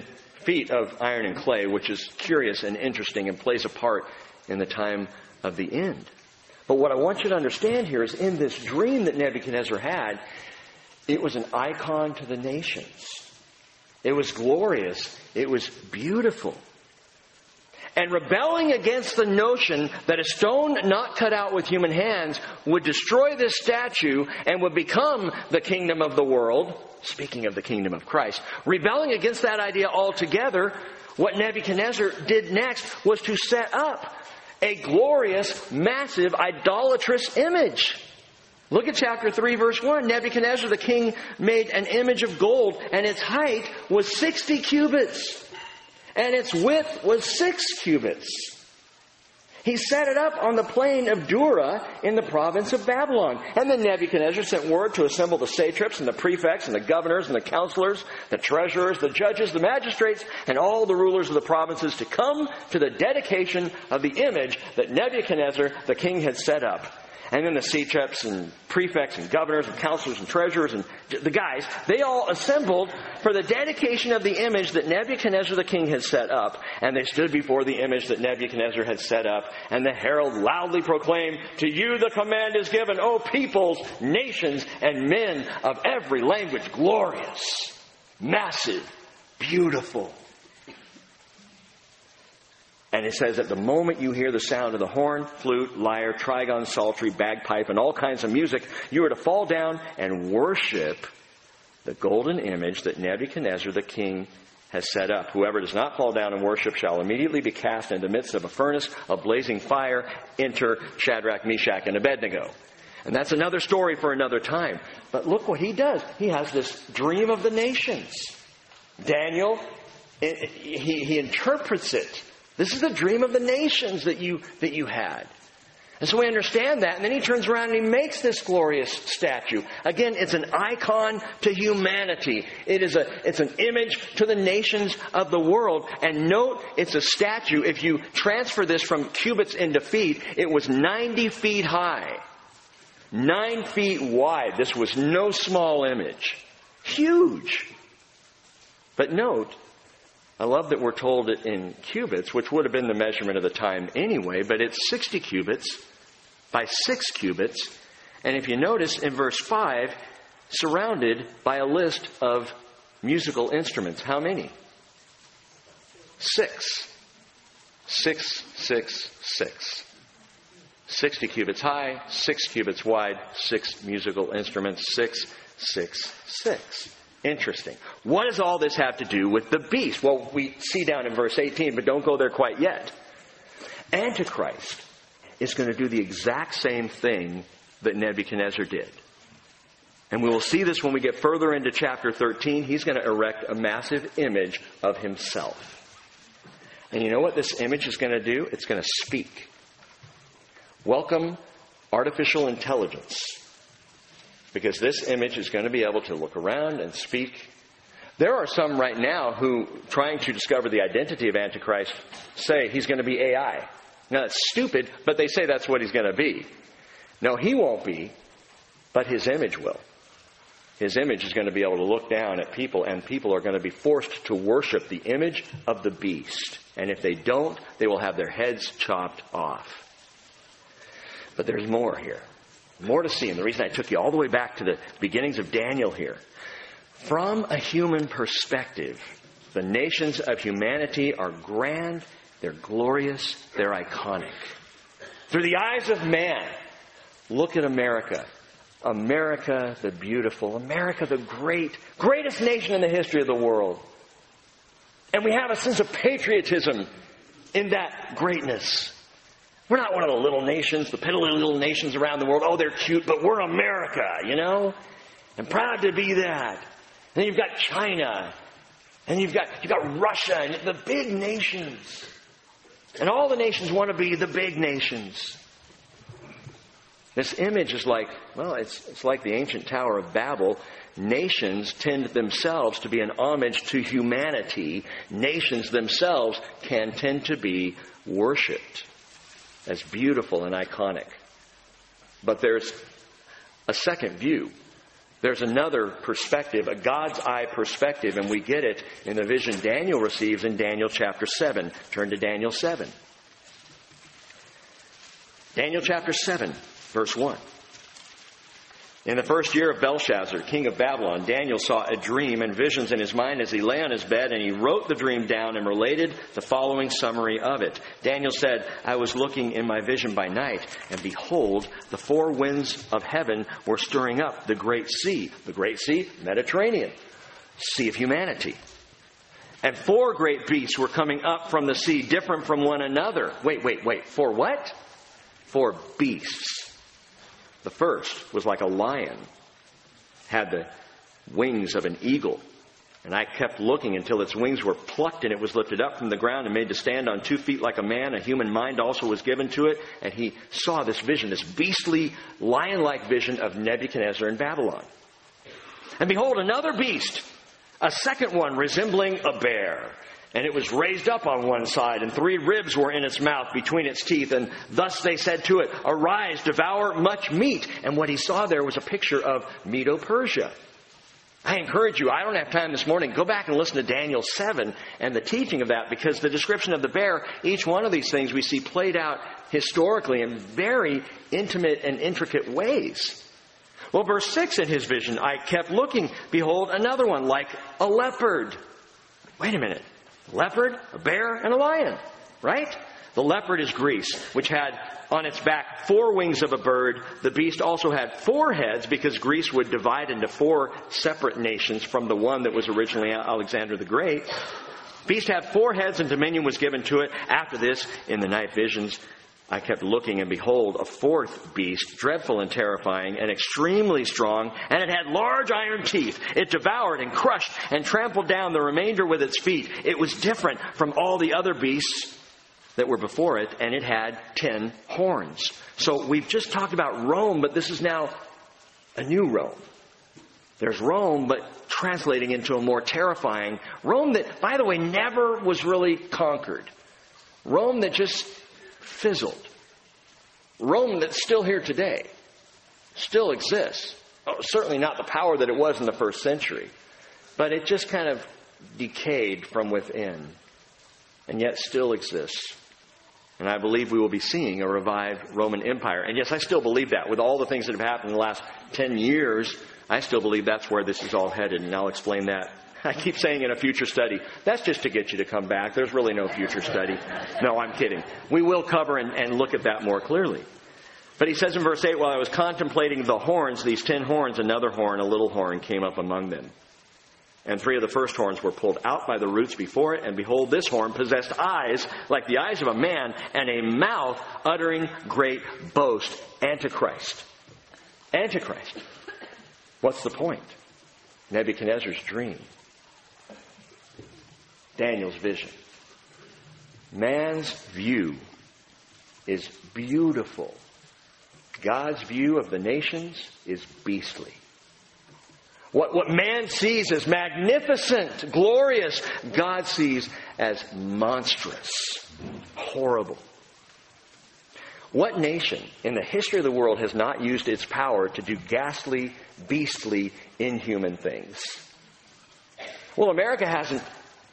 Speaker 1: feet of iron and clay, which is curious and interesting and plays a part in the time of the end. But what I want you to understand here is in this dream that Nebuchadnezzar had, it was an icon to the nations. It was glorious. It was beautiful. And rebelling against the notion that a stone not cut out with human hands would destroy this statue and would become the kingdom of the world, speaking of the kingdom of Christ, rebelling against that idea altogether, what Nebuchadnezzar did next was to set up a glorious, massive, idolatrous image. Look at chapter three, verse one. Nebuchadnezzar the king made an image of gold, and its height was sixty cubits. And its width was six cubits. He set it up on the plain of Dura in the province of Babylon. And then Nebuchadnezzar sent word to assemble the satraps and the prefects and the governors and the counselors, the treasurers, the judges, the magistrates, and all the rulers of the provinces to come to the dedication of the image that Nebuchadnezzar the king had set up. And then the satraps and prefects and governors and counselors and treasurers and the guys, they all assembled for the dedication of the image that Nebuchadnezzar the king had set up. And they stood before the image that Nebuchadnezzar had set up. And the herald loudly proclaimed, "To you the command is given, O peoples, nations, and men of every language, glorious, massive, beautiful." And it says, at the moment you hear the sound of the horn, flute, lyre, trigon, psaltery, bagpipe, and all kinds of music, you are to fall down and worship the golden image that Nebuchadnezzar the king has set up. Whoever does not fall down and worship shall immediately be cast into the midst of a furnace of blazing fire. Enter Shadrach, Meshach, and Abednego. And that's another story for another time. But look what he does. He has this dream of the nations. Daniel, he, he interprets it. This is the dream of the nations that you that you had. And so we understand that. And then he turns around and he makes this glorious statue. Again, it's an icon to humanity. It is a it's an image to the nations of the world. And note, it's a statue. If you transfer this from cubits into feet, it was ninety feet high. Nine feet wide. This was no small image. Huge. But note, I love that we're told it in cubits, which would have been the measurement of the time anyway, but it's sixty cubits by six cubits. And if you notice in verse five, surrounded by a list of musical instruments. How many? Six. Six, six, six. sixty cubits high, six cubits wide, six musical instruments, six, six, six. Interesting. What does all this have to do with the beast? Well, we see down in verse eighteen, but don't go there quite yet. Antichrist is going to do the exact same thing that Nebuchadnezzar did. And we will see this when we get further into chapter thirteen. He's going to erect a massive image of himself. And you know what this image is going to do? It's going to speak. Welcome, artificial intelligence. Because this image is going to be able to look around and speak. There are some right now who, trying to discover the identity of Antichrist, say he's going to be A I. Now, that's stupid, but they say that's what he's going to be. No, he won't be, but his image will. His image is going to be able to look down at people, and people are going to be forced to worship the image of the beast. And if they don't, they will have their heads chopped off. But there's more here. More to see. And the reason I took you all the way back to the beginnings of Daniel here. From a human perspective, the nations of humanity are grand, they're glorious, they're iconic. Through the eyes of man, look at America. America the beautiful. America the great, greatest nation in the history of the world. And we have a sense of patriotism in that greatness. We're not one of the little nations, the piddly little nations around the world. Oh, they're cute, but we're America, you know? And proud to be that. And then you've got China. And you've got you've got Russia and the big nations. And all the nations want to be the big nations. This image is like, well, it's it's like the ancient Tower of Babel. Nations tend themselves to be an homage to humanity. Nations themselves can tend to be worshipped as beautiful and iconic. But there's a second view There's another perspective, a God's eye perspective, and we get it in the vision Daniel receives in Daniel chapter seven. Turn to Daniel seven. Daniel chapter seven, verse one. In the first year of Belshazzar, king of Babylon, Daniel saw a dream and visions in his mind as he lay on his bed, and he wrote the dream down and related the following summary of it. Daniel said, I was looking in my vision by night, and behold, the four winds of heaven were stirring up the great sea. The great sea, Mediterranean, sea of humanity. And four great beasts were coming up from the sea, different from one another. Wait, wait, wait. Four what? Four beasts. The first was like a lion, had the wings of an eagle. And I kept looking until its wings were plucked and it was lifted up from the ground and made to stand on two feet like a man. A human mind also was given to it. And he saw this vision, this beastly, lion-like vision of Nebuchadnezzar in Babylon. And behold, another beast, a second one resembling a bear. And it was raised up on one side, and three ribs were in its mouth between its teeth. And thus they said to it, Arise, devour much meat. And what he saw there was a picture of Medo-Persia. I encourage you, I don't have time this morning, go back and listen to Daniel seven and the teaching of that, because the description of the bear, each one of these things we see played out historically in very intimate and intricate ways. Well, verse six in his vision, I kept looking, behold, another one like a leopard. Wait a minute. Leopard, a bear, and a lion, right? The leopard is Greece, which had on its back four wings of a bird. The beast also had four heads, because Greece would divide into four separate nations from the one that was originally Alexander the Great. Beast had four heads, and dominion was given to it. After this, in the night visions, I kept looking, and behold, a fourth beast, dreadful and terrifying and extremely strong, and it had large iron teeth. It devoured and crushed and trampled down the remainder with its feet. It was different from all the other beasts that were before it, and it had ten horns. So we've just talked about Rome, but this is now a new Rome. There's Rome, but translating into a more terrifying Rome that, by the way, never was really conquered. Rome that just fizzled. Rome that's still here today, still exists. Oh, certainly not the power that it was in the first century, but it just kind of decayed from within, and yet still exists. And I believe we will be seeing a revived Roman Empire. And yes, I still believe that. With all the things that have happened in the last ten years, I still believe that's where this is all headed, and I'll explain that. I keep saying in a future study, that's just to get you to come back. There's really no future study. No, I'm kidding. We will cover and, and look at that more clearly. But he says in verse eight, while I was contemplating the horns, these ten horns, another horn, a little horn, came up among them. And three of the first horns were pulled out by the roots before it. And behold, this horn possessed eyes like the eyes of a man, and a mouth uttering great boast. Antichrist. Antichrist. What's the point? Nebuchadnezzar's dream. Daniel's vision. Man's view is beautiful. God's view of the nations is beastly. What, what man sees as magnificent, glorious, God sees as monstrous, horrible. What nation in the history of the world has not used its power to do ghastly, beastly, inhuman things? Well, America hasn't.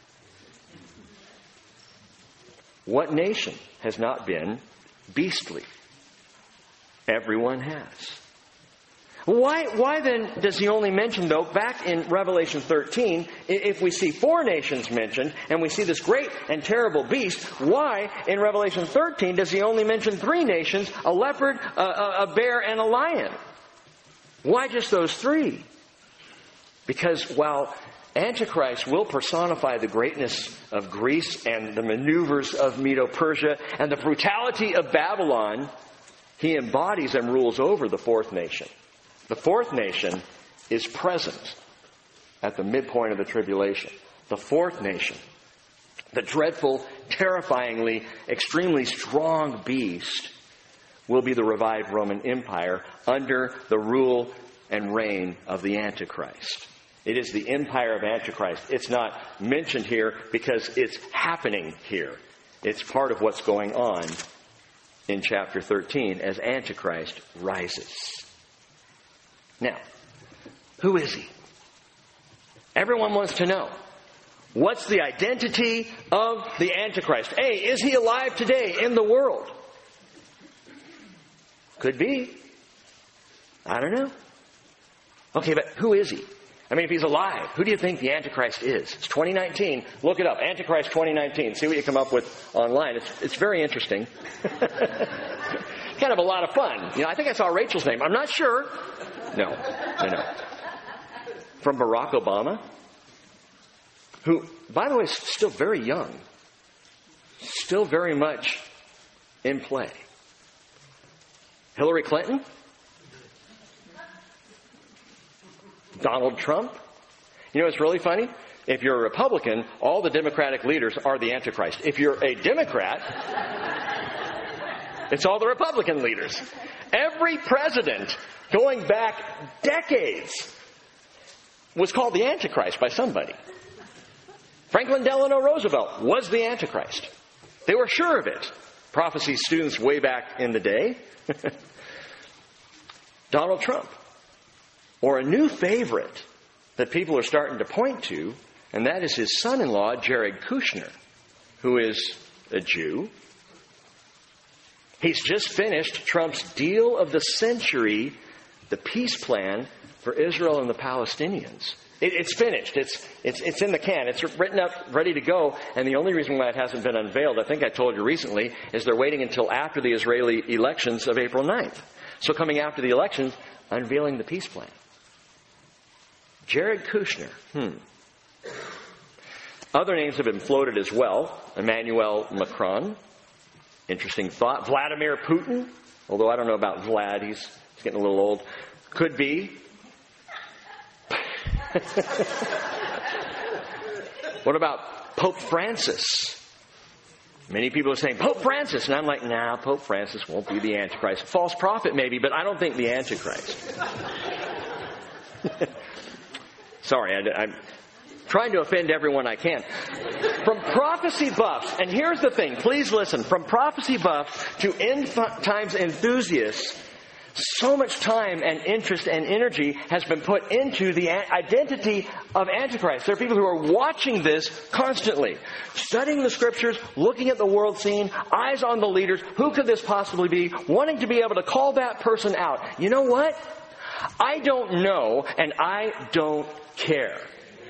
Speaker 1: What nation has not been beastly? Everyone has. Why, why then does he only mention, though, back in Revelation thirteen, if we see four nations mentioned, and we see this great and terrible beast, why in Revelation thirteen does he only mention three nations, a leopard, a, a, a bear, and a lion? Why just those three? Because while Antichrist will personify the greatness of Greece and the maneuvers of Medo-Persia and the brutality of Babylon, he embodies and rules over the fourth nation. The fourth nation is present at the midpoint of the tribulation. The fourth nation, the dreadful, terrifyingly, extremely strong beast, will be the revived Roman Empire under the rule and reign of the Antichrist. It is the empire of Antichrist. It's not mentioned here because it's happening here. It's part of what's going on in chapter thirteen as Antichrist rises. Now, Who is he? Everyone wants to know. What's the identity of the Antichrist? A, is he alive today in the world? Could be. I don't know. Okay, but who is he? I mean, if he's alive, who do you think the Antichrist is? It's twenty nineteen. Look it up. Antichrist twenty nineteen. See what you come up with online. It's, it's very interesting. Kind of a lot of fun. You know, I think I saw Rachel's name. I'm not sure. No, no, no. From Barack Obama, who, by the way, is still very young. Still very much in play. Hillary Clinton? Donald Trump? You know what's really funny? If you're a Republican, all the Democratic leaders are the Antichrist. If you're a Democrat, it's all the Republican leaders. Every president going back decades was called the Antichrist by somebody. Franklin Delano Roosevelt was the Antichrist. They were sure of it. Prophecy students way back in the day. Donald Trump. Or a new favorite that people are starting to point to, and that is his son-in-law, Jared Kushner, who is a Jew. He's just finished Trump's deal of the century, the peace plan for Israel and the Palestinians. It, it's finished. It's, it's, it's in the can. It's written up, ready to go. And the only reason why it hasn't been unveiled, I think I told you recently, is they're waiting until after the Israeli elections of April ninth. So coming after the elections, unveiling the peace plan. Jared Kushner. Hmm. Other names have been floated as well. Emmanuel Macron. Interesting thought. Vladimir Putin. Although I don't know about Vlad. He's, he's getting a little old. Could be. What about Pope Francis? Many people are saying, Pope Francis. And I'm like, nah, Pope Francis won't be the Antichrist. False prophet maybe, but I don't think the Antichrist. Sorry, I, I'm trying to offend everyone I can. From prophecy buffs, and here's the thing, please listen. From prophecy buffs to end times enthusiasts, so much time and interest and energy has been put into the identity of Antichrist. There are people who are watching this constantly, studying the scriptures, looking at the world scene, eyes on the leaders. Who could this possibly be? Wanting to be able to call that person out. You know what? I don't know, and I don't care.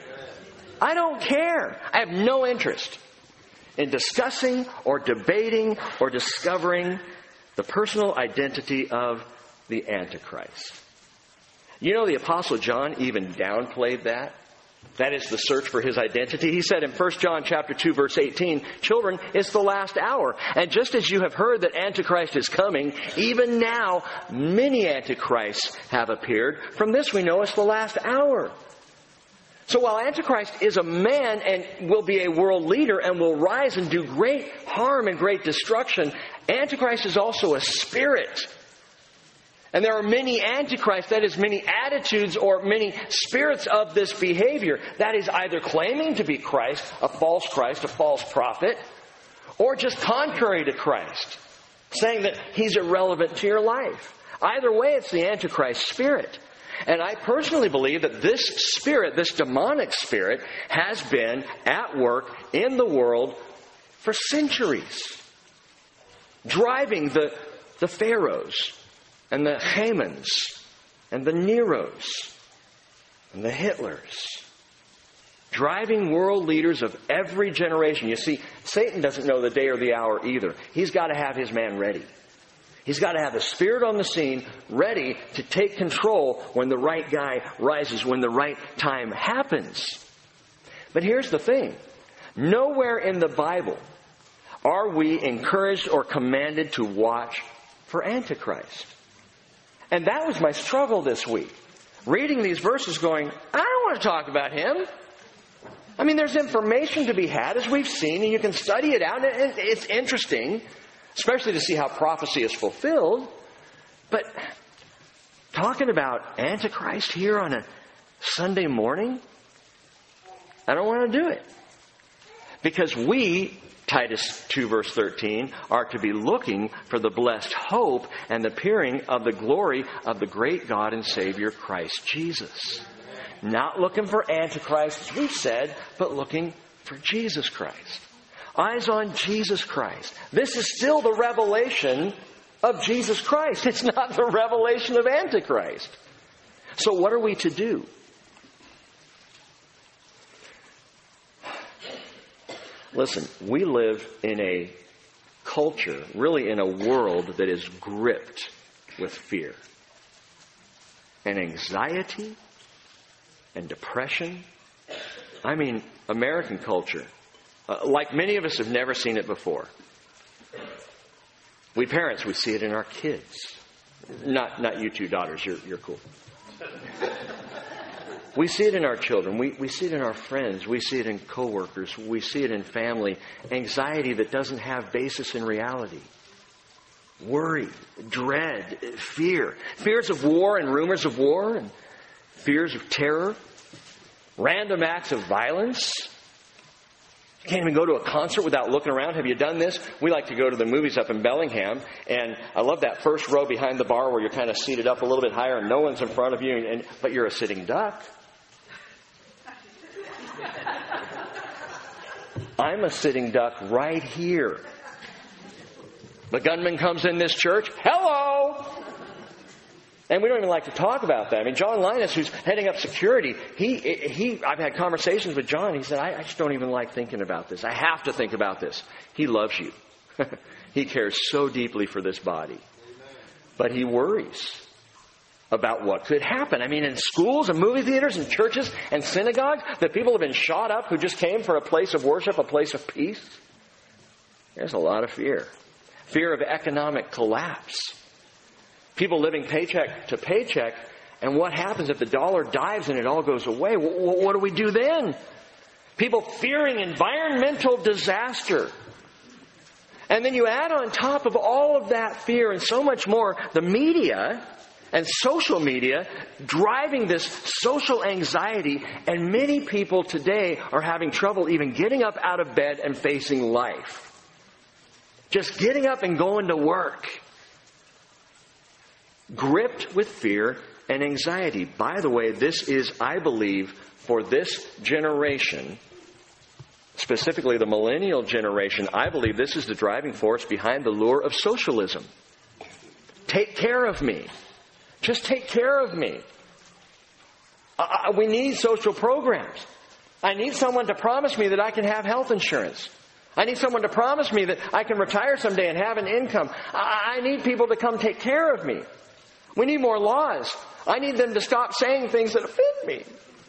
Speaker 1: I don't care. I have no interest in discussing or debating or discovering the personal identity of the Antichrist. You know, the Apostle John even downplayed that. That is the search for his identity. He said in First John chapter two, verse eighteen, children, it's the last hour. And just as you have heard that Antichrist is coming, even now many Antichrists have appeared. From this we know it's the last hour. So while Antichrist is a man and will be a world leader and will rise and do great harm and great destruction, Antichrist is also a spirit. And there are many antichrists, that is, many attitudes or many spirits of this behavior. That is either claiming to be Christ, a false Christ, a false prophet, or just contrary to Christ, saying that he's irrelevant to your life. Either way, it's the Antichrist spirit. And I personally believe that this spirit, this demonic spirit, has been at work in the world for centuries, driving the, the pharaohs, and the Hamans, and the Neros, and the Hitlers. Driving world leaders of every generation. You see, Satan doesn't know the day or the hour either. He's got to have his man ready. He's got to have the spirit on the scene ready to take control when the right guy rises, when the right time happens. But here's the thing. Nowhere in the Bible are we encouraged or commanded to watch for Antichrist. And that was my struggle this week. Reading these verses going, I don't want to talk about him. I mean, there's information to be had, as we've seen, and you can study it out. And it's interesting, especially to see how prophecy is fulfilled. But talking about Antichrist here on a Sunday morning, I don't want to do it. Because we, Titus two verse thirteen, are to be looking for the blessed hope and the appearing of the glory of the great God and Savior Christ Jesus. not looking for Antichrist, as we've said, but looking for Jesus Christ. Eyes on Jesus Christ. This is still the revelation of Jesus Christ. It's not the revelation of Antichrist. So what are we to do? Listen, we live in a culture, really in a world that is gripped with fear and anxiety and depression. I mean, American culture, uh, like many of us have never seen it before. We parents, we see it in our kids. Not not you two daughters, you're, you're cool. We see it in our children. We, we see it in our friends. We see it in coworkers. We see it in family. Anxiety that doesn't have basis in reality. Worry, dread, fear. Fears of war and rumors of war, and fears of terror. Random acts of violence. You can't even go to a concert without looking around. Have you done this? We like to go to the movies up in Bellingham, and I love that first row behind the bar where you're kind of seated up a little bit higher and no one's in front of you, and, but you're a sitting duck. I'm a sitting duck right here. The gunman comes in this church. Hello! And we don't even like to talk about that. I mean, John Linus, who's heading up security, he, he, I've had conversations with John. He said, I, I just don't even like thinking about this. I have to think about this. He loves you. He cares so deeply for this body. But he worries about what could happen. I mean, in schools and movie theaters and churches and synagogues, that people have been shot up who just came for a place of worship, a place of peace. There's a lot of fear. Fear of economic collapse. People living paycheck to paycheck, and what happens if the dollar dives and it all goes away? What do we do then? People fearing environmental disaster. And then you add on top of all of that fear and so much more, the media and social media driving this social anxiety, and many people today are having trouble even getting up out of bed and facing life. Just getting up and going to work. Gripped with fear and anxiety. By the way, this is, I believe, for this generation, specifically the millennial generation, I believe this is the driving force behind the lure of socialism. Take care of me. Just take care of me. Uh, we need social programs. I need someone to promise me that I can have health insurance. I need someone to promise me that I can retire someday and have an income. I, I need people to come take care of me. We need more laws. I need them to stop saying things that offend me.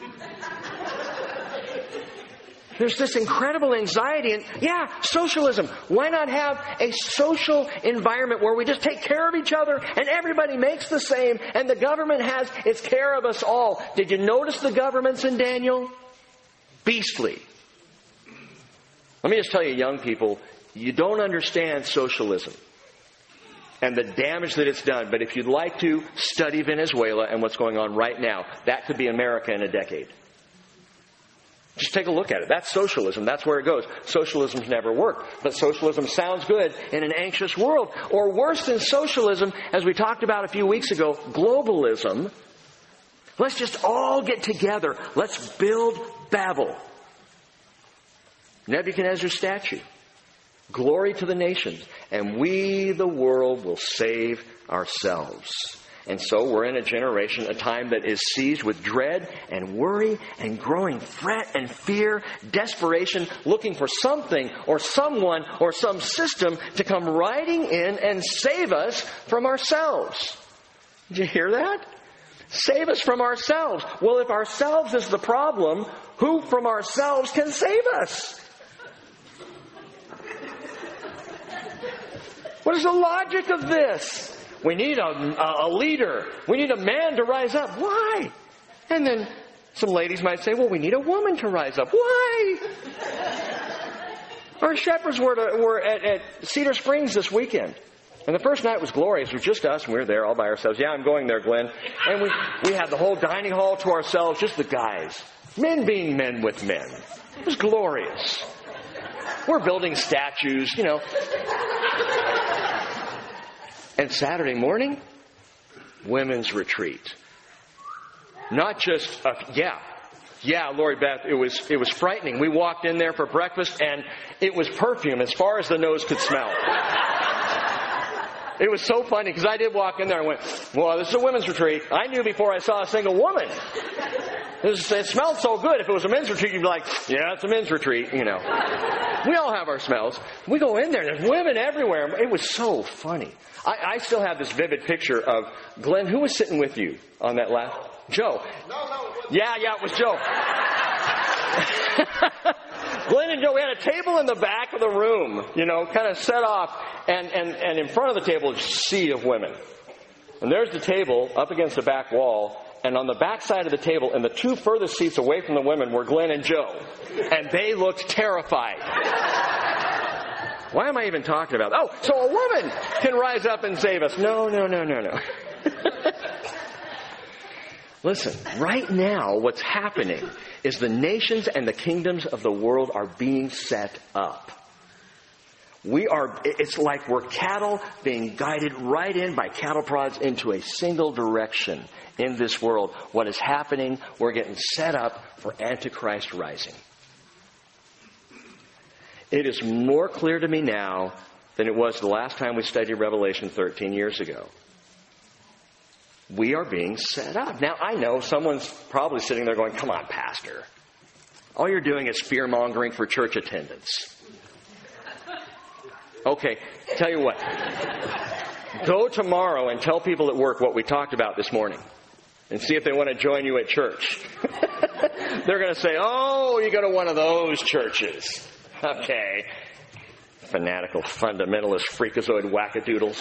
Speaker 1: There's this incredible anxiety. And yeah, socialism. Why not have a social environment where we just take care of each other and everybody makes the same and the government has its care of us all? Did you notice the governments in Daniel? Beastly. Let me just tell you, young people, you don't understand socialism and the damage that it's done. But if you'd like to, study Venezuela and what's going on right now. That could be America in a decade. Just take a look at it. That's socialism. That's where it goes. Socialism's never worked. But socialism sounds good in an anxious world. Or worse than socialism, as we talked about a few weeks ago, globalism. Let's just all get together. Let's build Babel. Nebuchadnezzar's statue. Glory to the nations. And we, the world, will save ourselves. And so we're in a generation, a time that is seized with dread and worry and growing fret and fear, desperation, looking for something or someone or some system to come riding in and save us from ourselves. Did you hear that? Save us from ourselves. Well, if ourselves is the problem, who from ourselves can save us? What is the logic of this? We need a, a, a leader. We need a man to rise up. Why? And then some ladies might say, well, we need a woman to rise up. Why? Our shepherds were, to, were at, at Cedar Springs this weekend. And the first night was glorious. It was just us, and we were there all by ourselves. Yeah, I'm going there, Glenn. And we, we had the whole dining hall to ourselves, just the guys. Men being men with men. It was glorious. We're building statues, you know. And Saturday morning, women's retreat. Not just, uh, yeah. Yeah, Lori Beth, it was, it was frightening. We walked in there for breakfast and it was perfume as far as the nose could smell. It was so funny because I did walk in there and went, well, this is a women's retreat. I knew before I saw a single woman. It, was, it smelled so good. If it was a men's retreat, you'd be like, yeah, it's a men's retreat, you know. We all have our smells. We go in there, there's women everywhere. It was so funny. I, I still have this vivid picture of Glenn. Who was sitting with you on that last? Joe.
Speaker 2: No, no. It wasn't.
Speaker 1: Yeah, yeah, it was Joe. Glenn and Joe, we had a table in the back of the room, you know, kind of set off, and, and, and in front of the table is a sea of women. And there's the table up against the back wall, and on the back side of the table, and the two furthest seats away from the women were Glenn and Joe. And they looked terrified. Why am I even talking about that? Oh, so a woman can rise up and save us. No, no, no, no, no. Listen, right now what's happening is the nations and the kingdoms of the world are being set up. We are, it's like we're cattle being guided right in by cattle prods into a single direction in this world. What is happening, we're getting set up for Antichrist rising. It is more clear to me now than it was the last time we studied Revelation thirteen years ago. We are being set up. Now, I know someone's probably sitting there going, come on, Pastor. All you're doing is fear-mongering for church attendance. Okay, tell you what. Go tomorrow and tell people at work what we talked about this morning. And see if they want to join you at church. They're going to say, oh, you go to one of those churches. Okay. Fanatical, fundamentalist, freakazoid wackadoodles.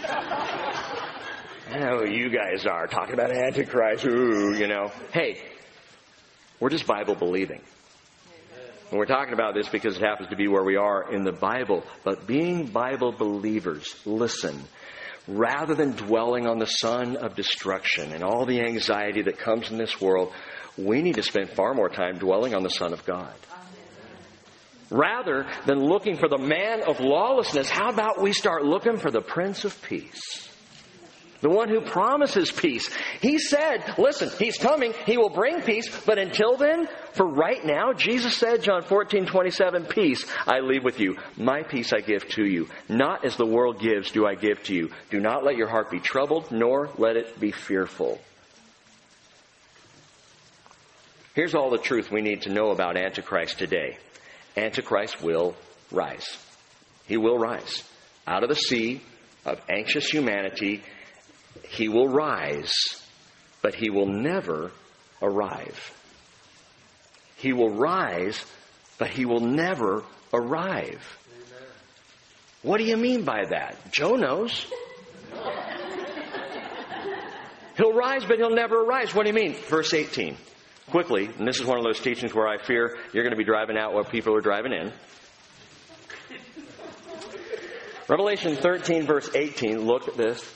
Speaker 1: Oh, you guys are talking about Antichrist. Ooh, you know. Hey, we're just Bible believing. And we're talking about this because it happens to be where we are in the Bible. But being Bible believers, listen, rather than dwelling on the son of destruction and all the anxiety that comes in this world, we need to spend far more time dwelling on the Son of God. Rather than looking for the man of lawlessness, how about we start looking for the Prince of Peace? The one who promises peace. He said, listen, he's coming. He will bring peace. But until then, for right now, Jesus said, John fourteen twenty-seven, peace I leave with you. My peace I give to you. Not as the world gives do I give to you. Do not let your heart be troubled, nor let it be fearful. Here's all the truth we need to know about Antichrist today. Antichrist will rise. He will rise. Out of the sea of anxious humanity, he will rise, but he will never arrive. He will rise, but he will never arrive. Amen. What do you mean by that? Joe knows. He'll rise, but he'll never arise. What do you mean? Verse eighteen. Quickly, and this is one of those teachings where I fear you're going to be driving out what people are driving in. Revelation thirteen, verse eighteen. Look at this.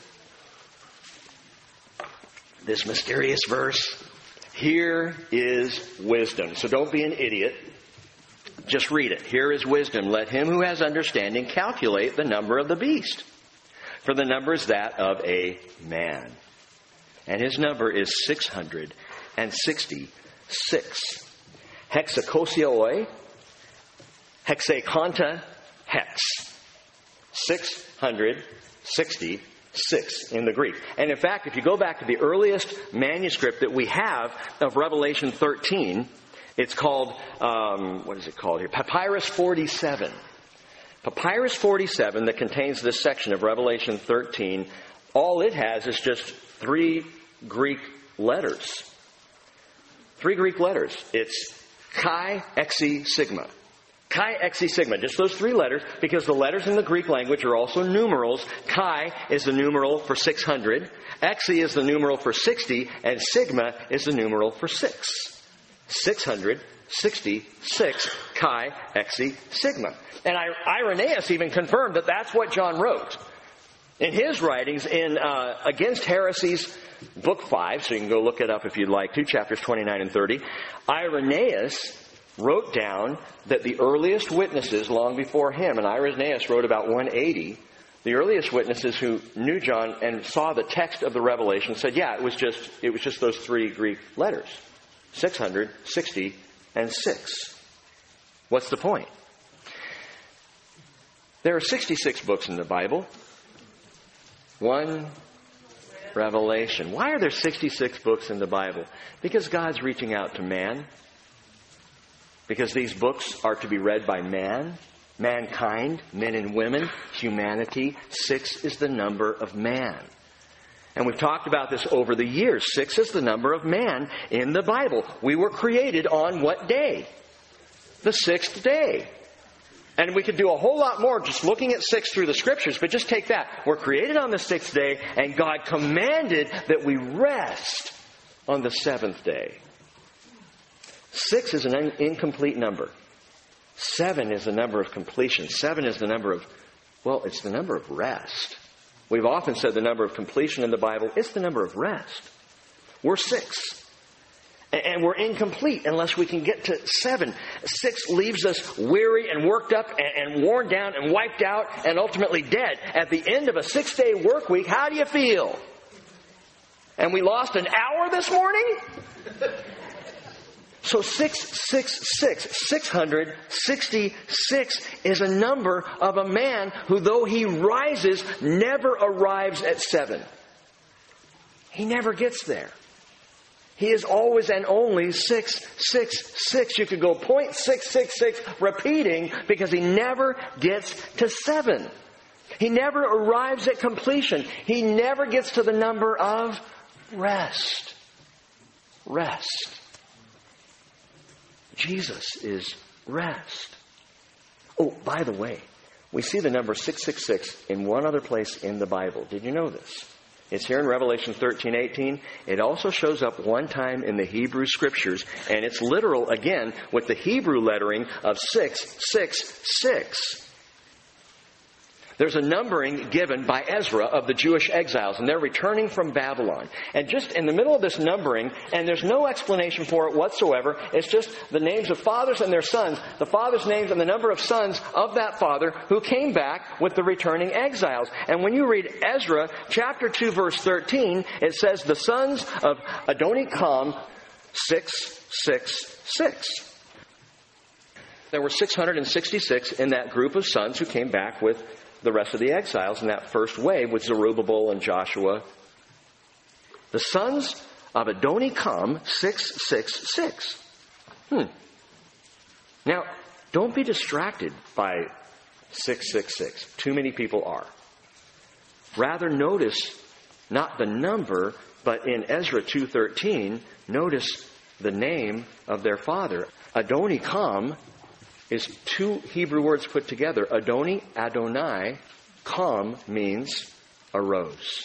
Speaker 1: This mysterious verse. Here is wisdom. So don't be an idiot. Just read it. Here is wisdom. Let him who has understanding calculate the number of the beast. For the number is that of a man. And his number is six hundred sixty-six. Hexakosioi. Hexakonta hex. six hundred sixty-six. Six in the Greek. And in fact, if you go back to the earliest manuscript that we have of Revelation thirteen, it's called, um, what is it called here? Papyrus forty-seven. Papyrus forty-seven that contains this section of Revelation thirteen, all it has is just three Greek letters. Three Greek letters. It's Chi, Xi, Sigma. Chi, Xi, Sigma. Just those three letters, because the letters in the Greek language are also numerals. Chi is the numeral for six hundred. Xi is the numeral for sixty. And Sigma is the numeral for six. six hundred sixty-six. Chi, Xi, Sigma. And Irenaeus even confirmed that that's what John wrote. In his writings in uh, Against Heresies, book five, so you can go look it up if you'd like to, chapters twenty-nine and thirty, Irenaeus wrote down that the earliest witnesses long before him, and Irenaeus wrote about one eighty, The earliest witnesses who knew John and saw the text of the Revelation said, yeah, it was just it was just those three Greek letters. six hundred sixty and six. What's the point? There are sixty-six books in the Bible. One Revelation. Why are there sixty-six books in the Bible? Because God's reaching out to man. Because these books are to be read by man, mankind, men and women, humanity. Six is the number of man. And we've talked about this over the years. Six is the number of man in the Bible. We were created on what day? The sixth day. And we could do a whole lot more just looking at six through the Scriptures, but just take that. We're created on the sixth day, and God commanded that we rest on the seventh day. Six is an in- incomplete number. Seven is the number of completion. Seven is the number of, well, it's the number of rest. We've often said the number of completion in the Bible, it's the number of rest. We're six. And we're incomplete unless we can get to seven. Six leaves us weary and worked up and, and worn down and wiped out and ultimately dead. At the end of a six-day work week, how do you feel? And we lost an hour this morning? So six, six, six, six hundred sixty-six is a number of a man who, though he rises, never arrives at seven. He never gets there. He is always and only six, six, six. You could go point six six six repeating because he never gets to seven. He never arrives at completion. He never gets to the number of rest. Rest. Jesus is rest. Oh, by the way, we see the number six six six in one other place in the Bible. Did you know this? It's here in Revelation thirteen eighteen. It also shows up one time in the Hebrew Scriptures, and it's literal again with the Hebrew lettering of six six six. There's a numbering given by Ezra of the Jewish exiles, and they're returning from Babylon. And just in the middle of this numbering, and there's no explanation for it whatsoever, it's just the names of fathers and their sons, the fathers' names and the number of sons of that father who came back with the returning exiles. And when you read Ezra chapter two, verse thirteen, it says the sons of Adonikam, six six six. There were six hundred sixty-six in that group of sons who came back with the rest of the exiles in that first wave with Zerubbabel and Joshua. The sons of Adonikam, six six six. Hmm. Now, don't be distracted by six six six. Too many people are. Rather notice not the number, but in Ezra two thirteen, notice the name of their father. Adonikam is two Hebrew words put together. Adoni, Adonai, Kam means arose.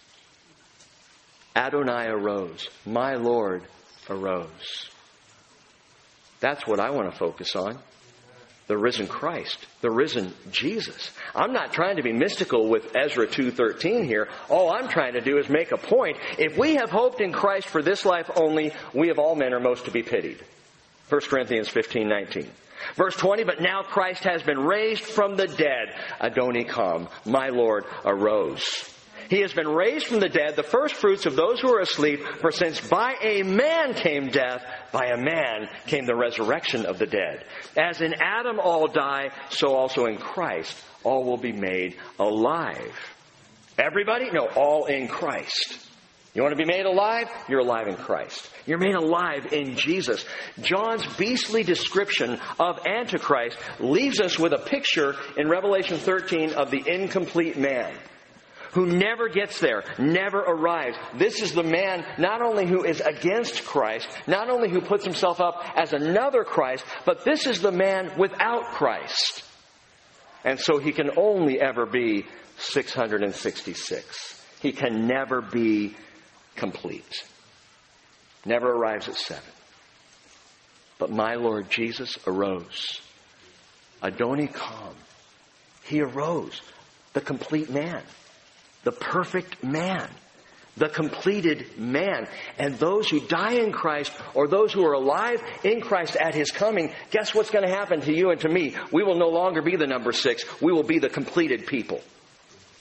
Speaker 1: Adonai arose. My Lord arose. That's what I want to focus on. The risen Christ. The risen Jesus. I'm not trying to be mystical with Ezra two thirteen here. All I'm trying to do is make a point. If we have hoped in Christ for this life only, we of all men are most to be pitied. First Corinthians fifteen nineteen. Verse twenty, but now Christ has been raised from the dead. Adonikam, my Lord, arose. He has been raised from the dead, the first fruits of those who are asleep. For since by a man came death, by a man came the resurrection of the dead. As in Adam all die, so also in Christ all will be made alive. Everybody? No, all in Christ. You want to be made alive? You're alive in Christ. You're made alive in Jesus. John's beastly description of Antichrist leaves us with a picture in Revelation thirteen of the incomplete man who never gets there, never arrives. This is the man not only who is against Christ, not only who puts himself up as another Christ, but this is the man without Christ. And so he can only ever be six hundred sixty-six. He can never be complete. Never arrives at seven. But my Lord Jesus arose. Adonikam. He arose. The complete man. The perfect man. The completed man. And those who die in Christ, or those who are alive in Christ at His coming, guess what's going to happen to you and to me? We will no longer be the number six. We will be the completed people.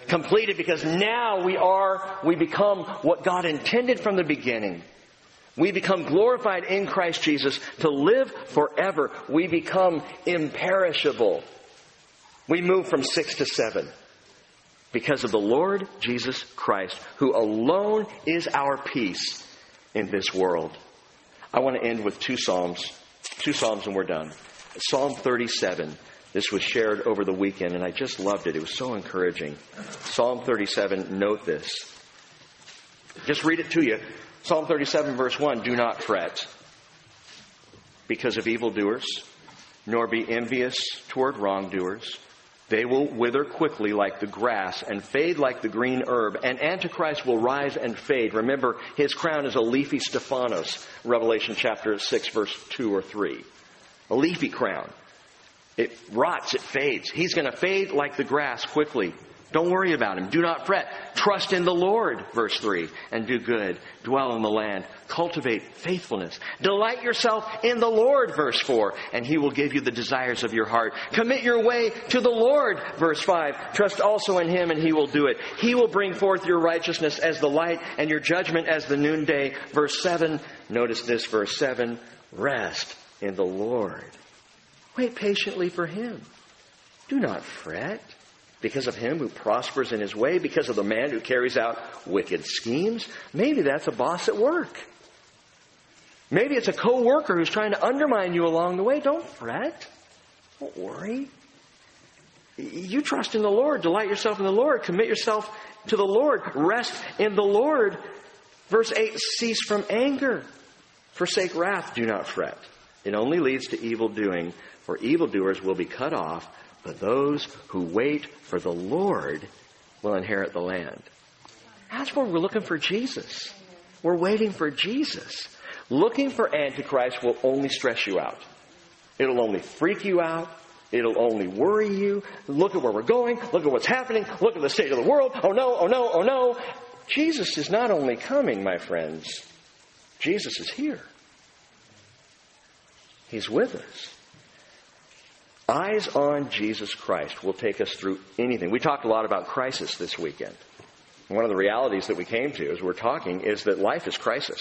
Speaker 1: Completed because now we are, we become what God intended from the beginning. We become glorified in Christ Jesus to live forever. We become imperishable. We move from six to seven because of the Lord Jesus Christ, who alone is our peace in this world. I want to end with two Psalms. Two Psalms and we're done. Psalm thirty-seven. This was shared over the weekend and I just loved it. It was so encouraging. Psalm thirty-seven, note this. Just read it to you. Psalm thirty-seven verse one, do not fret because of evildoers, nor be envious toward wrongdoers. They will wither quickly like the grass and fade like the green herb. And Antichrist will rise and fade. Remember, his crown is a leafy Stephanos, Revelation chapter six verse two or three. A leafy crown. It rots, it fades. He's going to fade like the grass quickly. Don't worry about him. Do not fret. Trust in the Lord, verse three, and do good. Dwell in the land. Cultivate faithfulness. Delight yourself in the Lord, verse four, and he will give you the desires of your heart. Commit your way to the Lord, verse five. Trust also in him, and he will do it. He will bring forth your righteousness as the light and your judgment as the noonday, verse seven. Notice this, verse seven. Rest in the Lord. Wait patiently for him. Do not fret because of him who prospers in his way, because of the man who carries out wicked schemes. Maybe that's a boss at work. Maybe it's a co-worker who's trying to undermine you along the way. Don't fret. Don't worry. You trust in the Lord. Delight yourself in the Lord. Commit yourself to the Lord. Rest in the Lord. Verse eight, cease from anger. Forsake wrath. Do not fret. It only leads to evil doing. For evildoers will be cut off, but those who wait for the Lord will inherit the land. That's where we're looking for Jesus. We're waiting for Jesus. Looking for Antichrist will only stress you out. It'll only freak you out. It'll only worry you. Look at where we're going. Look at what's happening. Look at the state of the world. Oh no, oh no, oh no. Jesus is not only coming, my friends. Jesus is here. He's with us. Eyes on Jesus Christ will take us through anything. We talked a lot about crisis this weekend. One of the realities that we came to as we're talking is that life is crisis.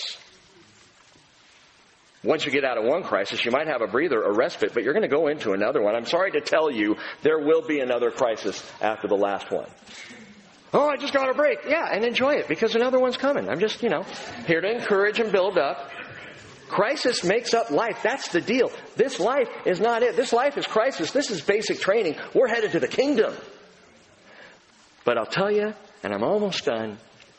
Speaker 1: Once you get out of one crisis, you might have a breather, a respite, but you're going to go into another one. I'm sorry to tell you, there will be another crisis after the last one. Oh, I just got a break. Yeah, and enjoy it because another one's coming. I'm just, you know, here to encourage and build up. Crisis makes up life. That's the deal. This life is not it. This life is crisis. This is basic training. We're headed to the kingdom. But I'll tell you, and I'm almost done,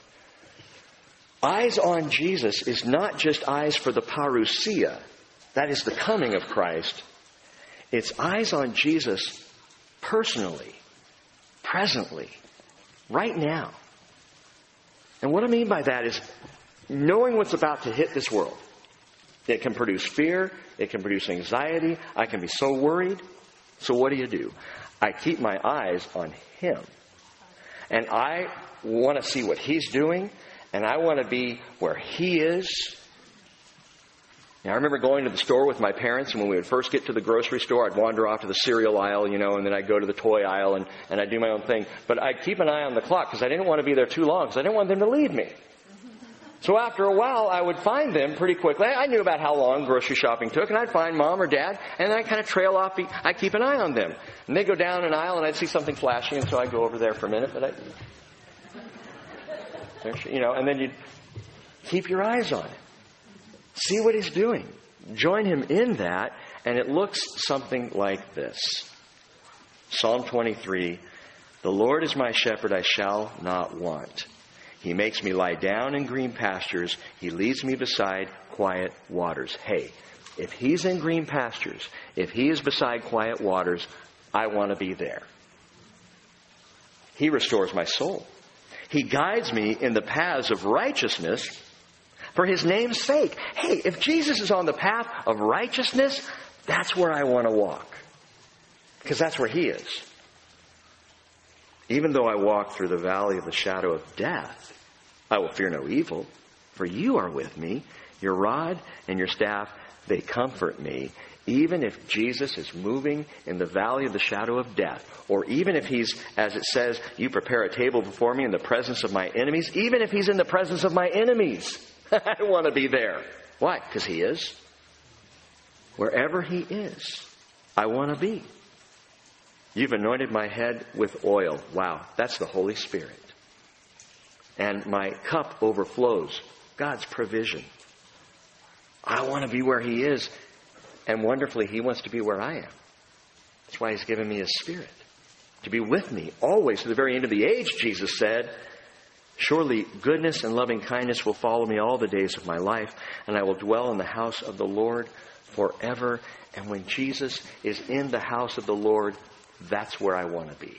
Speaker 1: eyes on Jesus is not just eyes for the parousia. That is the coming of Christ. It's eyes on Jesus personally, presently, right now. And what I mean by that is knowing what's about to hit this world. It can produce fear. It can produce anxiety. I can be so worried. So what do you do? I keep my eyes on him. And I want to see what he's doing. And I want to be where he is. Now, I remember going to the store with my parents, and when we would first get to the grocery store, I'd wander off to the cereal aisle, you know, and then I'd go to the toy aisle, and, and I'd do my own thing. But I'd keep an eye on the clock because I didn't want to be there too long because I didn't want them to leave me. So after a while, I would find them pretty quickly. I knew about how long grocery shopping took, and I'd find mom or dad, and then I'd kind of trail off. I'd keep an eye on them. And they'd go down an aisle, and I'd see something flashing, and so I'd go over there for a minute. But I, you know, and then you'd keep your eyes on it. See what he's doing. Join him in that, and it looks something like this. Psalm twenty-three, the Lord is my shepherd, I shall not want. He makes me lie down in green pastures. He leads me beside quiet waters. Hey, if he's in green pastures, if he is beside quiet waters, I want to be there. He restores my soul. He guides me in the paths of righteousness for his name's sake. Hey, if Jesus is on the path of righteousness, that's where I want to walk. Because that's where he is. Even though I walk through the valley of the shadow of death, I will fear no evil, for you are with me. Your rod and your staff, they comfort me. Even if Jesus is moving in the valley of the shadow of death, or even if he's, as it says, you prepare a table before me in the presence of my enemies, even if he's in the presence of my enemies, I want to be there. Why? Because he is. Wherever he is, I want to be. You've anointed my head with oil. Wow, that's the Holy Spirit. And my cup overflows. God's provision. I want to be where he is. And wonderfully, he wants to be where I am. That's why he's given me his Spirit. To be with me always to the very end of the age, Jesus said. Surely goodness and loving kindness will follow me all the days of my life, and I will dwell in the house of the Lord forever. And when Jesus is in the house of the Lord, that's where I want to be.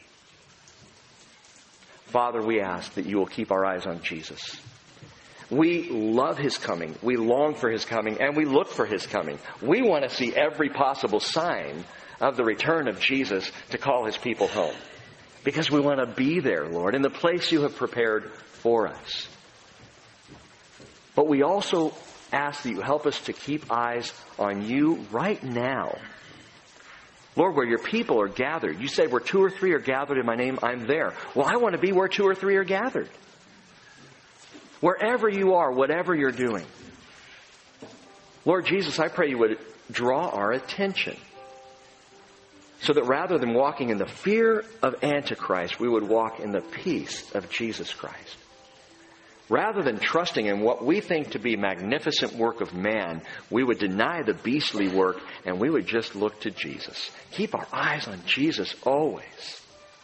Speaker 1: Father, we ask that you will keep our eyes on Jesus. We love his coming. We long for his coming, and we look for his coming. We want to see every possible sign of the return of Jesus to call his people home. Because we want to be there, Lord, in the place you have prepared for us. But we also ask that you help us to keep eyes on you right now. Lord, where your people are gathered. You say where two or three are gathered in my name, I'm there. Well, I want to be where two or three are gathered. Wherever you are, whatever you're doing. Lord Jesus, I pray you would draw our attention so that rather than walking in the fear of Antichrist, we would walk in the peace of Jesus Christ. Rather than trusting in what we think to be magnificent work of man, we would deny the beastly work and we would just look to Jesus. Keep our eyes on Jesus always.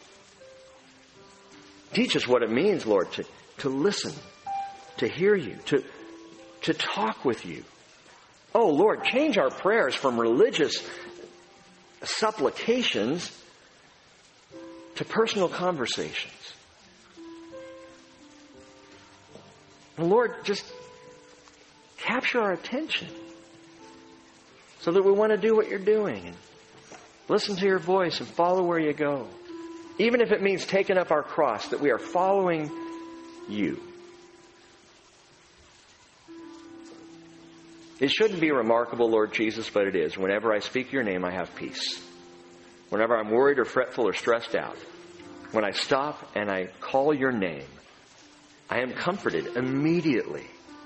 Speaker 1: Teach us what it means, Lord, to, to listen, to hear you, to, to talk with you. Oh, Lord, change our prayers from religious supplications to personal conversations. And Lord, just capture our attention so that we want to do what you're doing and listen to your voice and follow where you go. Even if it means taking up our cross, that we are following you. It shouldn't be remarkable, Lord Jesus, but it is. Whenever I speak your name, I have peace. Whenever I'm worried or fretful or stressed out, when I stop and I call your name, I am comforted immediately.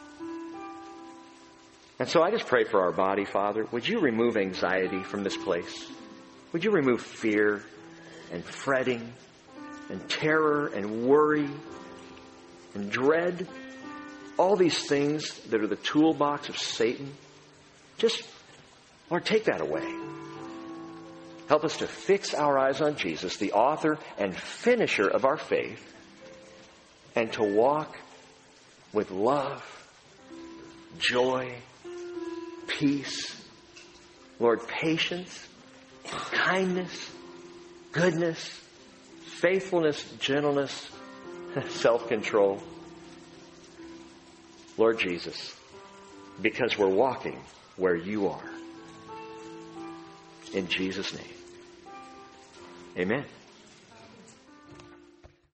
Speaker 1: And so I just pray for our body, Father. Would you remove anxiety from this place? Would you remove fear and fretting and terror and worry and dread? All these things that are the toolbox of Satan. Just, Lord, take that away. Help us to fix our eyes on Jesus, the author and finisher of our faith, and to walk with love, joy, peace, Lord, patience, kindness, goodness, faithfulness, gentleness, self-control. Lord Jesus, because we're walking where you are. In Jesus' name. Amen.